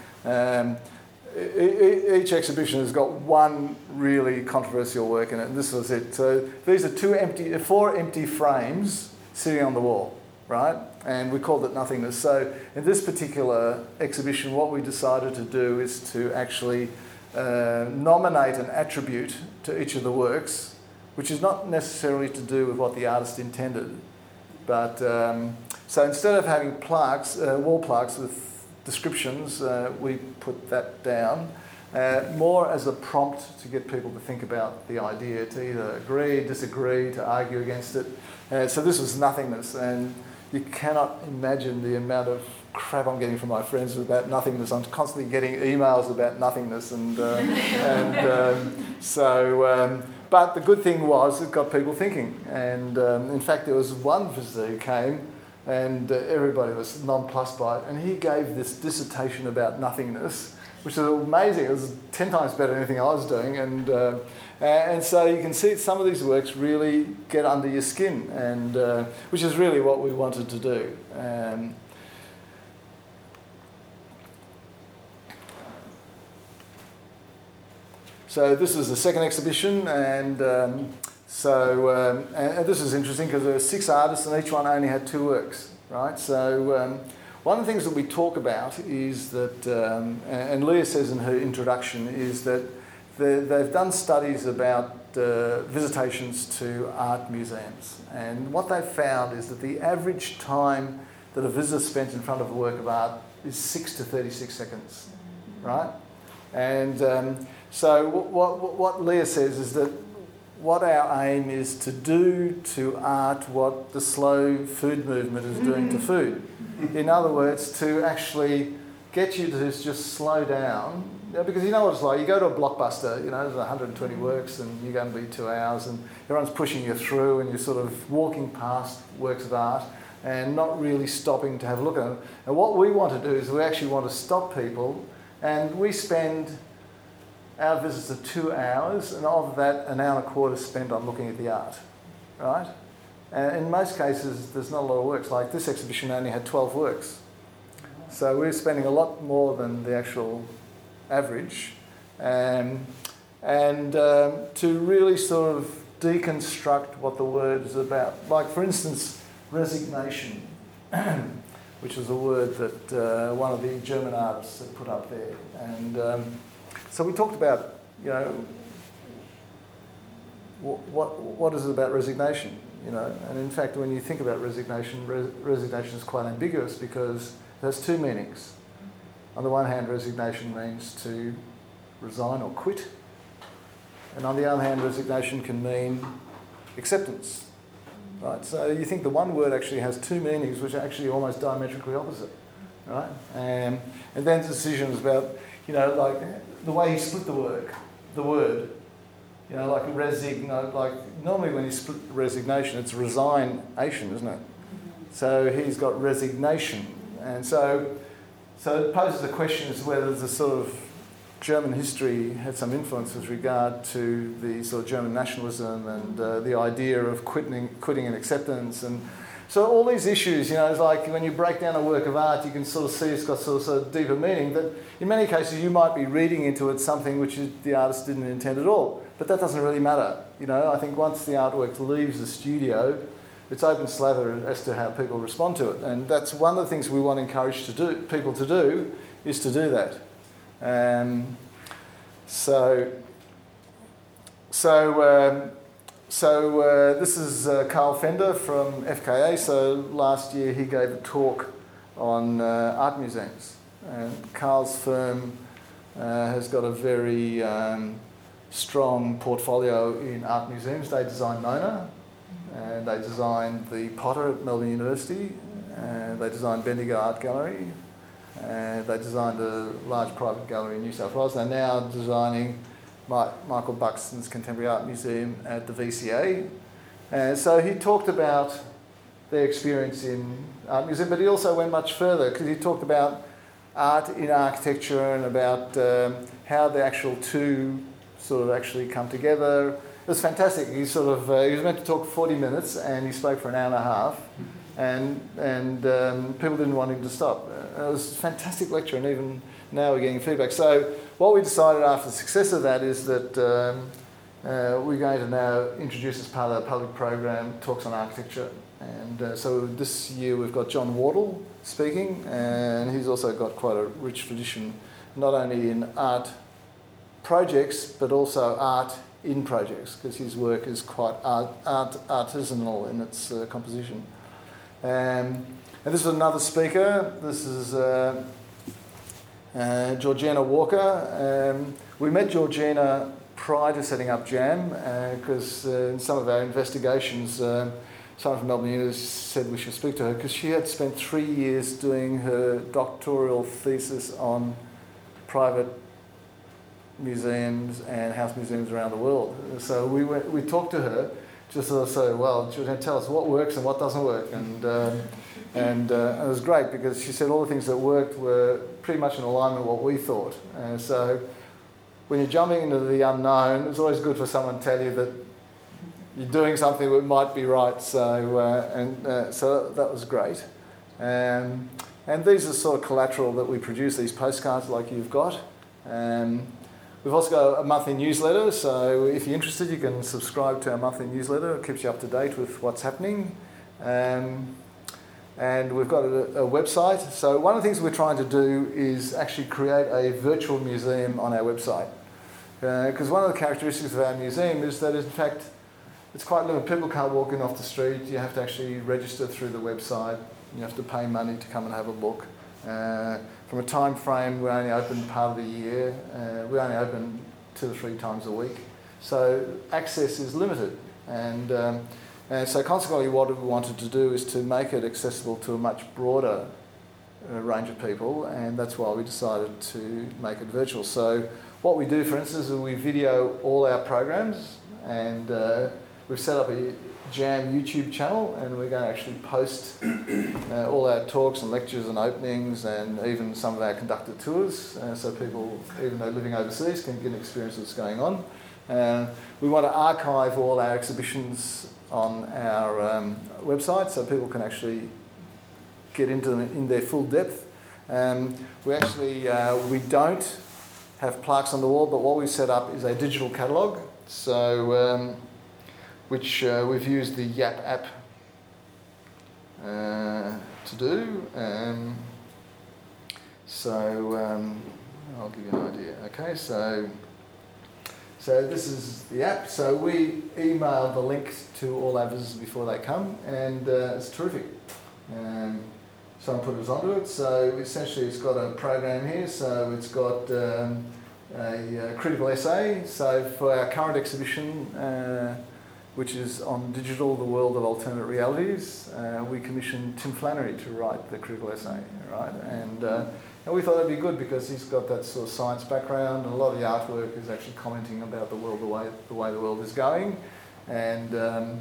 Each exhibition has got one really controversial work in it, and this was it. So these are 4 empty frames sitting on the wall, right? And we called it Nothingness. So in this particular exhibition, what we decided to do is to actually nominate an attribute to each of the works, which is not necessarily to do with what the artist intended. But so instead of having plaques, wall plaques with descriptions, we put that down more as a prompt to get people to think about the idea, to either agree, disagree, to argue against it. So this was Nothingness, and you cannot imagine the amount of crap I'm getting from my friends about nothingness. I'm constantly getting emails about nothingness, but the good thing was it got people thinking. And in fact, there was one visitor who came, and everybody was nonplussed by it. And he gave this dissertation about nothingness, which was amazing. It was 10 times better than anything I was doing. And so you can see some of these works really get under your skin, and which is really what we wanted to do. So this is the second exhibition, and So, and this is interesting because there were 6 artists and each one only had 2 works, right? So one of the things that we talk about is that, and Leah says in her introduction, is that they've done studies about visitations to art museums. And what they've found is that the average time that a visitor spent in front of a work of art is 6 to 36 seconds, right? And so what Leah says is that what our aim is to do to art what the slow food movement is doing to food. In other words, to actually get you to just slow down. Because you know what it's like, you go to a Blockbuster, there's 120 works and you're going to be 2 hours and everyone's pushing you through and you're sort of walking past works of art and not really stopping to have a look at them. And what we want to do is we actually want to stop people, and we spend our visits are 2 hours, and of that, an hour and a quarter spent on looking at the art, right? And in most cases, there's not a lot of works. Like this exhibition only had 12 works. So we're spending a lot more than the actual average. And to really sort of deconstruct what the word is about. Like, for instance, resignation, which is a word that one of the German artists had put up there. And so we talked about, what is it about resignation, And in fact, when you think about resignation, resignation is quite ambiguous because it has 2 meanings. On the one hand, resignation means to resign or quit. And on the other hand, resignation can mean acceptance, right? So you think the one word actually has 2 meanings which are actually almost diametrically opposite, right? And then decisions about, like the way he split the word, like like normally when you split resignation, it's resignation, isn't it? So he's got resignation. And so it poses the question as to whether the sort of German history had some influence with regard to the sort of German nationalism and the idea of quitting and acceptance. And so all these issues, it's like when you break down a work of art, you can sort of see it's got sort of deeper meaning. That in many cases you might be reading into it something which the artist didn't intend at all. But that doesn't really matter. I think once the artwork leaves the studio, it's open slather as to how people respond to it. And that's one of the things we want to encourage people to do, is to do that. This is Carl Fender from FKA. So last year he gave a talk on art museums. And Carl's firm has got a very strong portfolio in art museums. They designed Nona, and they designed the Potter at Melbourne University, and they designed Bendigo Art Gallery, and they designed a large private gallery in New South Wales. They're now designing Michael Buxton's Contemporary Art Museum at the VCA. And so he talked about their experience in art museum, but he also went much further because he talked about art in architecture and about how the actual two sort of actually come together. It was fantastic. He was meant to talk 40 minutes and he spoke for an hour and a half, and people didn't want him to stop. It was a fantastic lecture, and even now we're getting feedback. So what we decided after the success of that is that we're going to now introduce as part of the public program talks on architecture. And so this year we've got John Wardle speaking, and he's also got quite a rich tradition, not only in art projects, but also art in projects, because his work is quite artisanal in its composition. And this is another speaker. This is Georgina Walker. We met Georgina prior to setting up JAM, because in some of our investigations, someone from Melbourne University said we should speak to her, because she had spent 3 years doing her doctoral thesis on private museums and house museums around the world. So we talked to her just to say, well, she was going to tell us what works and what doesn't work. And it was great because she said all the things that worked were pretty much in alignment with what we thought. And so when you're jumping into the unknown, it's always good for someone to tell you that you're doing something that might be right. So so that was great. And these are sort of collateral that we produce, these postcards like you've got. We've also got a monthly newsletter, so if you're interested, you can subscribe to our monthly newsletter. It keeps you up to date with what's happening. And we've got a website. So one of the things we're trying to do is actually create a virtual museum on our website. Because one of the characteristics of our museum is that, in fact, it's quite limited. People can't walk in off the street. You have to actually register through the website. You have to pay money to come and have a look. From a time frame, we're only open part of the year. We're only open 2 or 3 times a week. So access is limited. And so consequently what we wanted to do is to make it accessible to a much broader range of people, and that's why we decided to make it virtual. So what we do, for instance, is we video all our programs, and we've set up a Jam YouTube channel, and we're going to actually post all our talks and lectures and openings, and even some of our conducted tours, so people, even though living overseas, can get an experience of what's going on. We want to archive all our exhibitions on our website, so people can actually get into them in their full depth. We don't have plaques on the wall, but what we've set up is a digital catalogue. So which we've used the Yap app to do. I'll give you an idea. Okay, so this is the app. So we email the link to all our visitors before they come, and it's terrific. Someone put us onto it. So essentially it's got a program here. So it's got a critical essay. So for our current exhibition, which is on digital, the world of alternate realities, we commissioned Tim Flannery to write the critical essay, right? And we thought that'd be good because he's got that sort of science background, and a lot of the artwork is actually commenting about the world, the way the world is going. And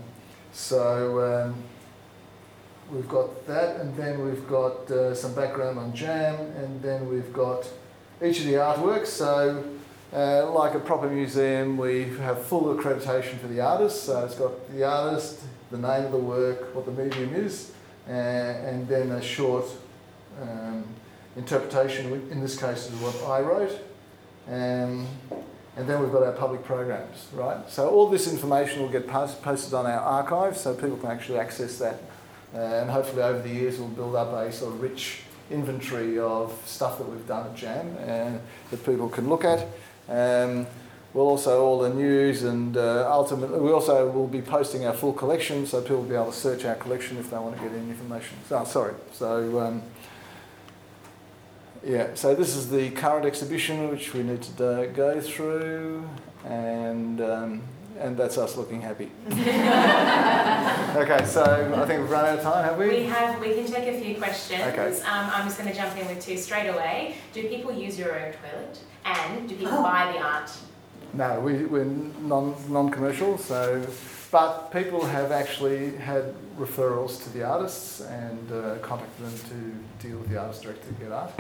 we've got that, and then we've got some background on Jam, and then we've got each of the artworks. So like a proper museum, we have full accreditation for the artist. So it's got the artist, the name of the work, what the medium is, and then a short interpretation, in this case is what I wrote. And then we've got our public programs, right? So all this information will get posted on our archive, so people can actually access that. And hopefully over the years we'll build up a sort of rich inventory of stuff that we've done at Jam that people can look at. We'll also, all the news, and ultimately we also will be posting our full collection, so people will be able to search our collection if they want to get any information. So this is the current exhibition which we need to go through, and that's us looking happy. Okay, so I think we've run out of time, have we? We have. We can take a few questions. Okay. I'm just going to jump in with 2 straight away. Do people use your own toilet? And do people buy the art? No, we're non-commercial, but people have actually had referrals to the artists and contacted them to deal with the artist directly to get art.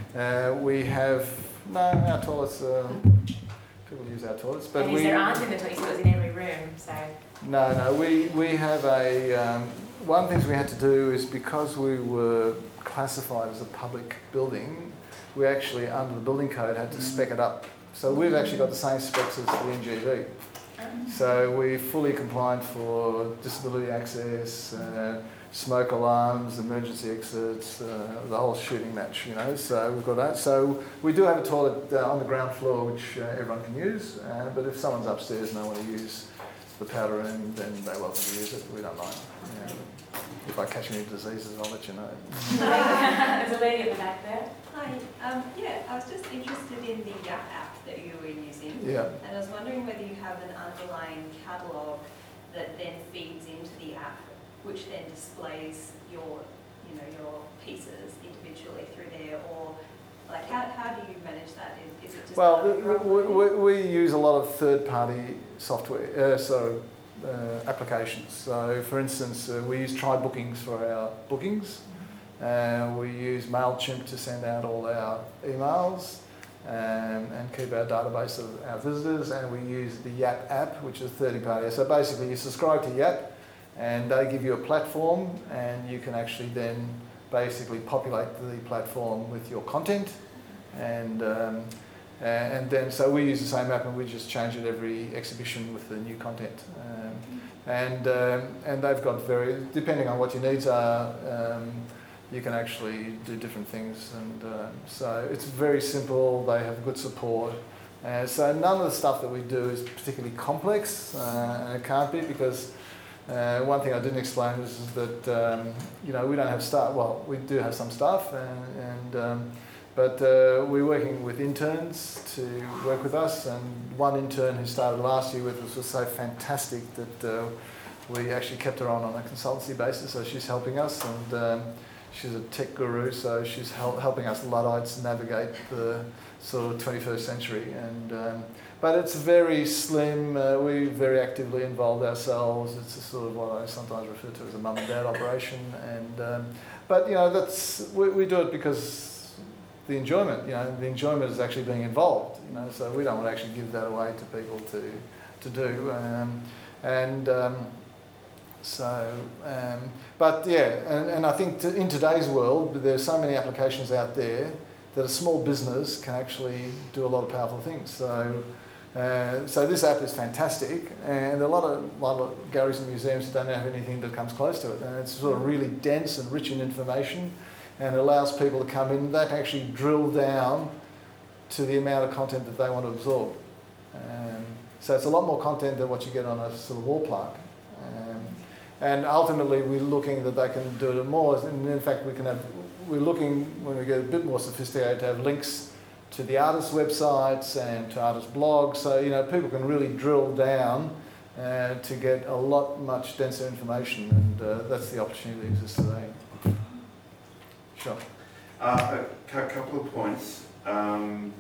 Our toilets, people use our toilets. But and there aren't in the toilets, it was in every room, so... No, we have one of the things we had to do is, because we were classified as a public building, we actually, under the building code, had to spec it up. So we've actually got the same specs as the NGV. So we're fully compliant for disability access, smoke alarms, emergency exits, the whole shooting match, So we've got that. So we do have a toilet on the ground floor which everyone can use, but if someone's upstairs and they want to use the powder room, then they're welcome to use it. We don't mind. If I catch any diseases, I'll let you know. There's a lady at the back there. Hi. I was just interested in the Yap app that you were using. Yeah. And I was wondering whether you have an underlying catalogue that then feeds into the app, which then displays your pieces individually through there, or like how do you manage that? Is it just we use a lot of third-party software, applications. So, for instance, we use TryBookings for our bookings. We use MailChimp to send out all our emails and keep our database of our visitors. And we use the Yap app, which is third-party. So basically, you subscribe to Yap, and they give you a platform, and you can actually then basically populate the platform with your content, and And then, so we use the same app and we just change it every exhibition with the new content. And they've got depending on what your needs are, you can actually do different things. And so it's very simple, they have good support. So none of the stuff that we do is particularly complex, and it can't be, because one thing I didn't explain is that we don't have staff. Well, we do have some staff, but we're working with interns to work with us. And one intern who started last year with us was so fantastic that we actually kept her on a consultancy basis. So she's helping us, and she's a tech guru, so she's helping us Luddites navigate the sort of 21st century. And but it's very slim. We very actively involved ourselves. It's a sort of what I sometimes refer to as a mum and dad operation. And but we do it because the enjoyment is actually being involved. So we don't want to actually give that away to people to do. But I think in today's world, there's so many applications out there that a small business can actually do a lot of powerful things. So this app is fantastic, and a lot of galleries and museums don't have anything that comes close to it. And it's sort of really dense and rich in information, and it allows people to come in. They can actually drill down to the amount of content that they want to absorb. So it's a lot more content than what you get on a sort of wall plaque. And ultimately, we're looking that they can do it more. And in fact, we're looking, when we get a bit more sophisticated, to have links to the artists' websites and to artists' blogs. So, people can really drill down to get a much denser information. And that's the opportunity that exists today. Sure. A couple of points. I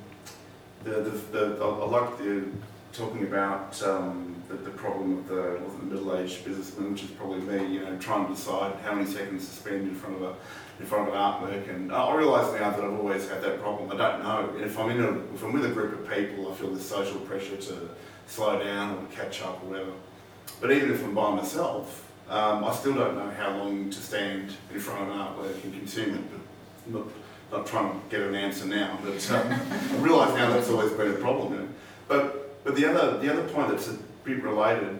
like talking about the problem of the middle-aged businessman, which is probably me, trying to decide how many seconds to spend in front of artwork. And I realise now that I've always had that problem. I don't know if I'm with a group of people, I feel this social pressure to slow down or catch up or whatever. But even if I'm by myself, I still don't know how long to stand in front of an artwork and consume it. But not trying to get an answer now, but I realise now that's always been a problem. But the other point that's a bit related,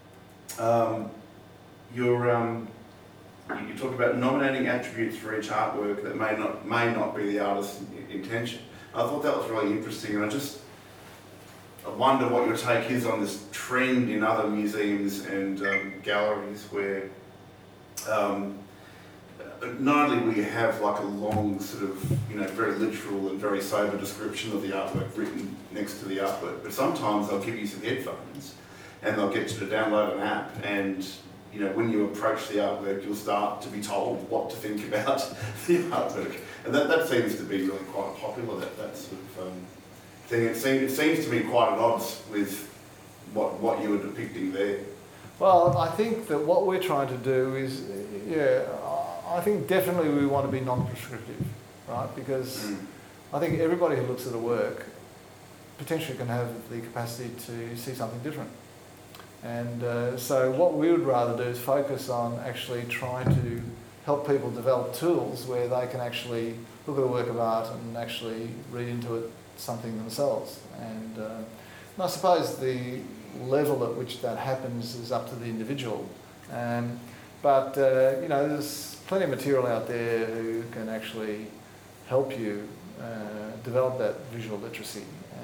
you talk about nominating attributes for each artwork that may not be the artist's intention. I thought that was really interesting, and I wonder what your take is on this trend in other museums and galleries where not only will you have like a long sort of, very literal and very sober description of the artwork written next to the artwork, but sometimes they'll give you some headphones and they'll get you to download an app, and when you approach the artwork, you'll start to be told what to think about the artwork. And that seems to be really quite popular, that sort of thing. It seems to be quite at odds with what you were depicting there. Well, I think that what we're trying to do is, I think definitely we want to be non-prescriptive, right? Because I think everybody who looks at a work potentially can have the capacity to see something different. And so what we would rather do is focus on actually trying to help people develop tools where they can actually look at a work of art and actually read into it something themselves. And I suppose the level at which that happens is up to the individual. But there's plenty of material out there who can actually help you develop that visual literacy.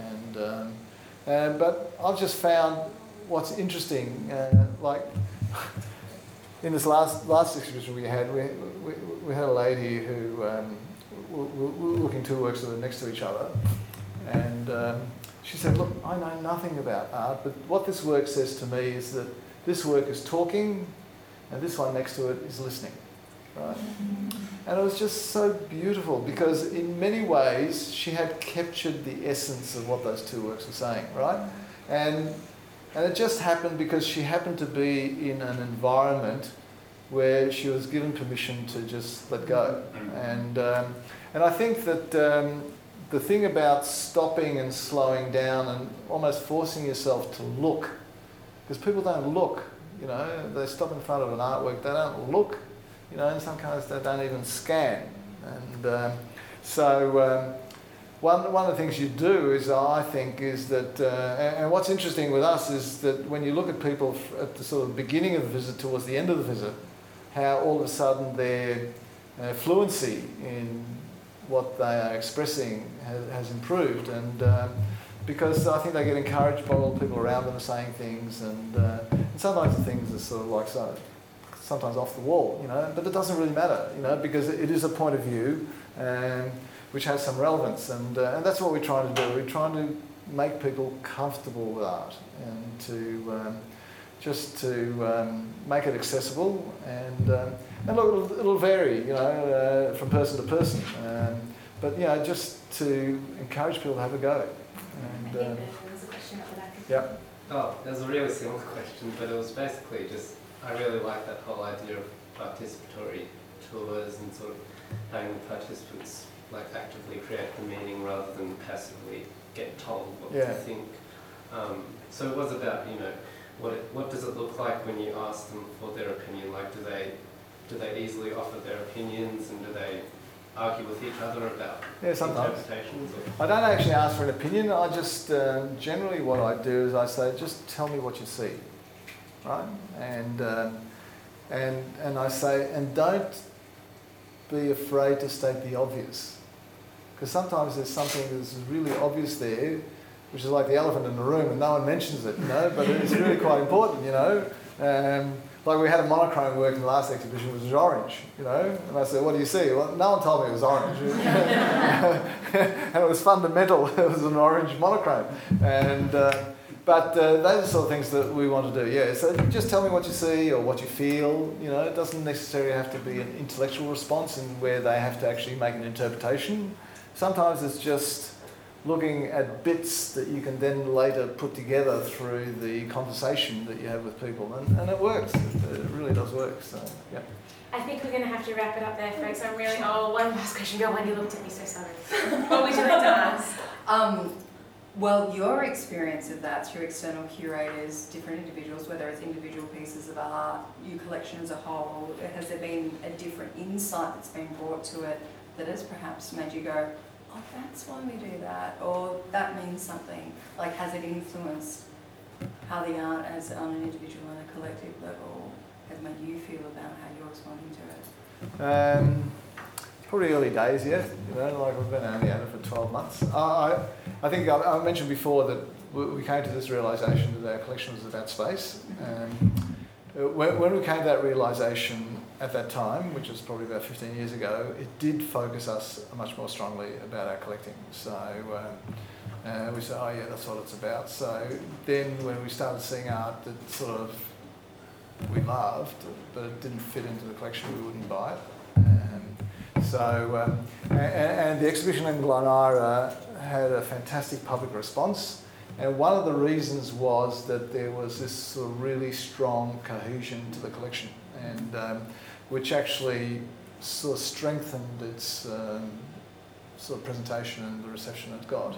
But I've just found what's interesting, like in this last exhibition we had a lady who were looking two works that were next to each other, and she said, "Look, I know nothing about art, but what this work says to me is that this work is talking, and this one next to it is listening." Right? And it was just so beautiful because in many ways she had captured the essence of what those two works were saying, right? And it just happened because she happened to be in an environment where she was given permission to just let go. And I think that the thing about stopping and slowing down and almost forcing yourself to look, because people don't look, they stop in front of an artwork, they don't look. In some cases they don't even scan. And one of the things you do is, I think, is that, and what's interesting with us is that when you look at people at the sort of beginning of the visit towards the end of the visit, how all of a sudden their fluency in what they are expressing has improved, and because I think they get encouraged by all the people around them saying things, and sometimes the things are sort of like sometimes off the wall, you know, but it doesn't really matter, you know, because it is a point of view which has some relevance, and that's what we're trying to do. We're trying to make people comfortable with art, and to just to make it accessible, and look, it'll vary, you know, from person to person, but you know, just to encourage people to have a go. And, I think there was a question at the back. Yeah. Oh, it was a really simple question, but it was basically just, I really like that whole idea of participatory tours and sort of having the participants like actively create the meaning rather than passively get told what to think. So it was about, you know, what does it look like when you ask them for their opinion? Like, do they easily offer their opinions, and do they argue with each other about interpretations? I don't actually ask for an opinion. I just generally what I do is I say, just tell me what you see, right? And I say, and don't be afraid to state the obvious, because sometimes there's something that's really obvious there, which is like the elephant in the room, and no one mentions it, you know, but it's really quite important, you know. Like we had a monochrome work in the last exhibition, it was orange, you know, and I said, what do you see? Well, no one told me it was orange. And it was fundamental, it was an orange monochrome. And, but those are the sort of things that we want to do, yeah. So just tell me what you see or what you feel, you know, it doesn't necessarily have to be an intellectual response in where they have to actually make an interpretation. Sometimes it's just looking at bits that you can then later put together through the conversation that you have with people, and it works. It really does work. So yeah. I think we're going to have to wrap it up there, folks. I'm really. Oh, one last question. Go, Wendy looked at me so sorry. What would you like to ask? Well, your experience of that through external curators, different individuals, whether it's individual pieces of art, your collection as a whole, has there been a different insight that's been brought to it that has perhaps made you go, oh, that's why we do that, or that means something? Like, has it influenced how the art as on an individual and a collective level has made you feel about how you're responding to it? Probably early days yet, you know, like we've been only at it for 12 months. I think I mentioned before that we came to this realisation that our collection was about space. When we came to that realisation at that time, which was probably about 15 years ago, it did focus us much more strongly about our collecting. So we said, oh yeah, that's what it's about. So then when we started seeing art that sort of we loved, but it didn't fit into the collection, we wouldn't buy it. And the exhibition in Glenira had a fantastic public response, and one of the reasons was that there was this sort of really strong cohesion to the collection, and which actually sort of strengthened its sort of presentation and the reception it got.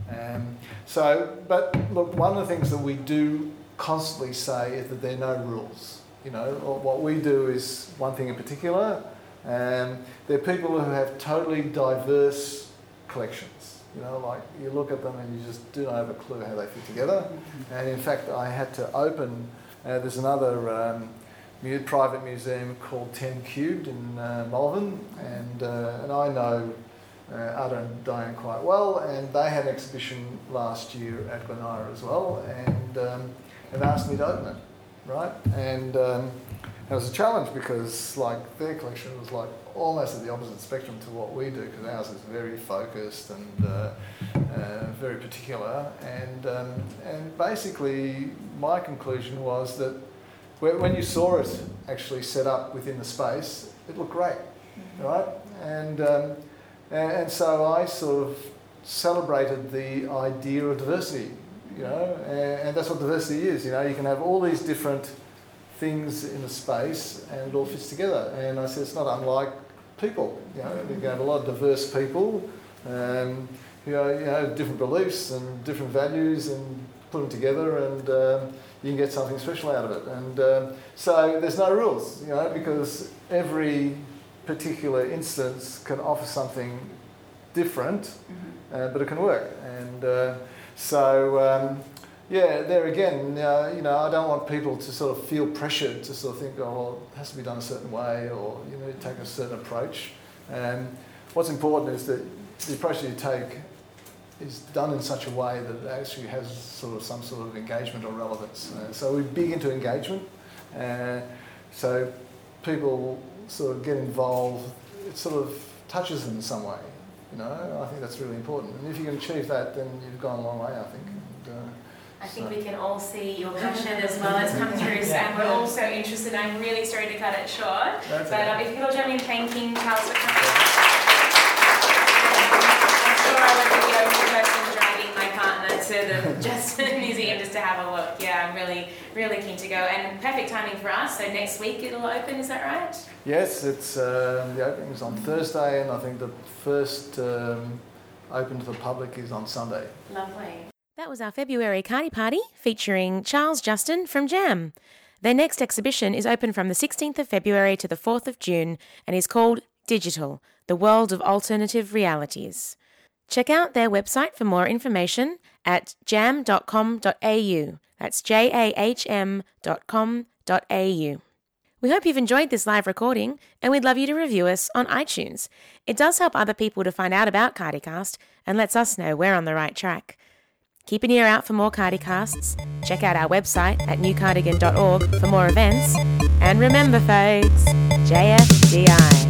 But look, one of the things that we do constantly say is that there are no rules. You know, what we do is one thing in particular. There are people who have totally diverse collections. You know, like you look at them and you just do not have a clue how they fit together. And in fact, I had to open. There's another private museum called 10 Cubed in Malvern, and I know Ada and Diane quite well, and they had an exhibition last year at Glenira as well, and asked me to open it, right? And it was a challenge because like their collection was like almost at the opposite spectrum to what we do, because ours is very focused and very particular. And basically my conclusion was that when you saw it actually set up within the space, it looked great, right? And so I sort of celebrated the idea of diversity, you know, and that's what diversity is. You know, you can have all these different things in a space and it all fits together. And I said it's not unlike people. You know, you can have a lot of diverse people, who have different beliefs and different values, and put them together, and you can get something special out of it. And so there's no rules, you know, because every particular instance can offer something different, but it can work. And there again, I don't want people to sort of feel pressured to sort of think, oh, well, it has to be done a certain way, or take a certain approach. What's important is that the approach that you take is done in such a way that it actually has sort of some sort of engagement or relevance. So we're big into engagement. So people sort of get involved. It sort of touches them in some way. I think that's really important. And if you can achieve that, then you've gone a long way, I think. I think we can all see your passion as well as come through, and we're all so interested. I'm really sorry to cut it short, but if you could all join me in thanking Charles for coming. I'm sure I won't be the only person dragging my partner to the Justin Museum just to have a look. Yeah, I'm really, really keen to go, and perfect timing for us. So next week it'll open, is that right? Yes, it's the opening is on Thursday, and I think the first open to the public is on Sunday. Lovely. That was our February Cardi Party featuring Charles Justin from Jam. Their next exhibition is open from the 16th of February to the 4th of June and is called Digital, the World of Alternative Realities. Check out their website for more information at jam.com.au. That's jahm.com.au. We hope you've enjoyed this live recording, and we'd love you to review us on iTunes. It does help other people to find out about CardiCast and lets us know we're on the right track. Keep an ear out for more CardiCasts. Check out our website at newcardigan.org for more events. And remember, folks, JFDI.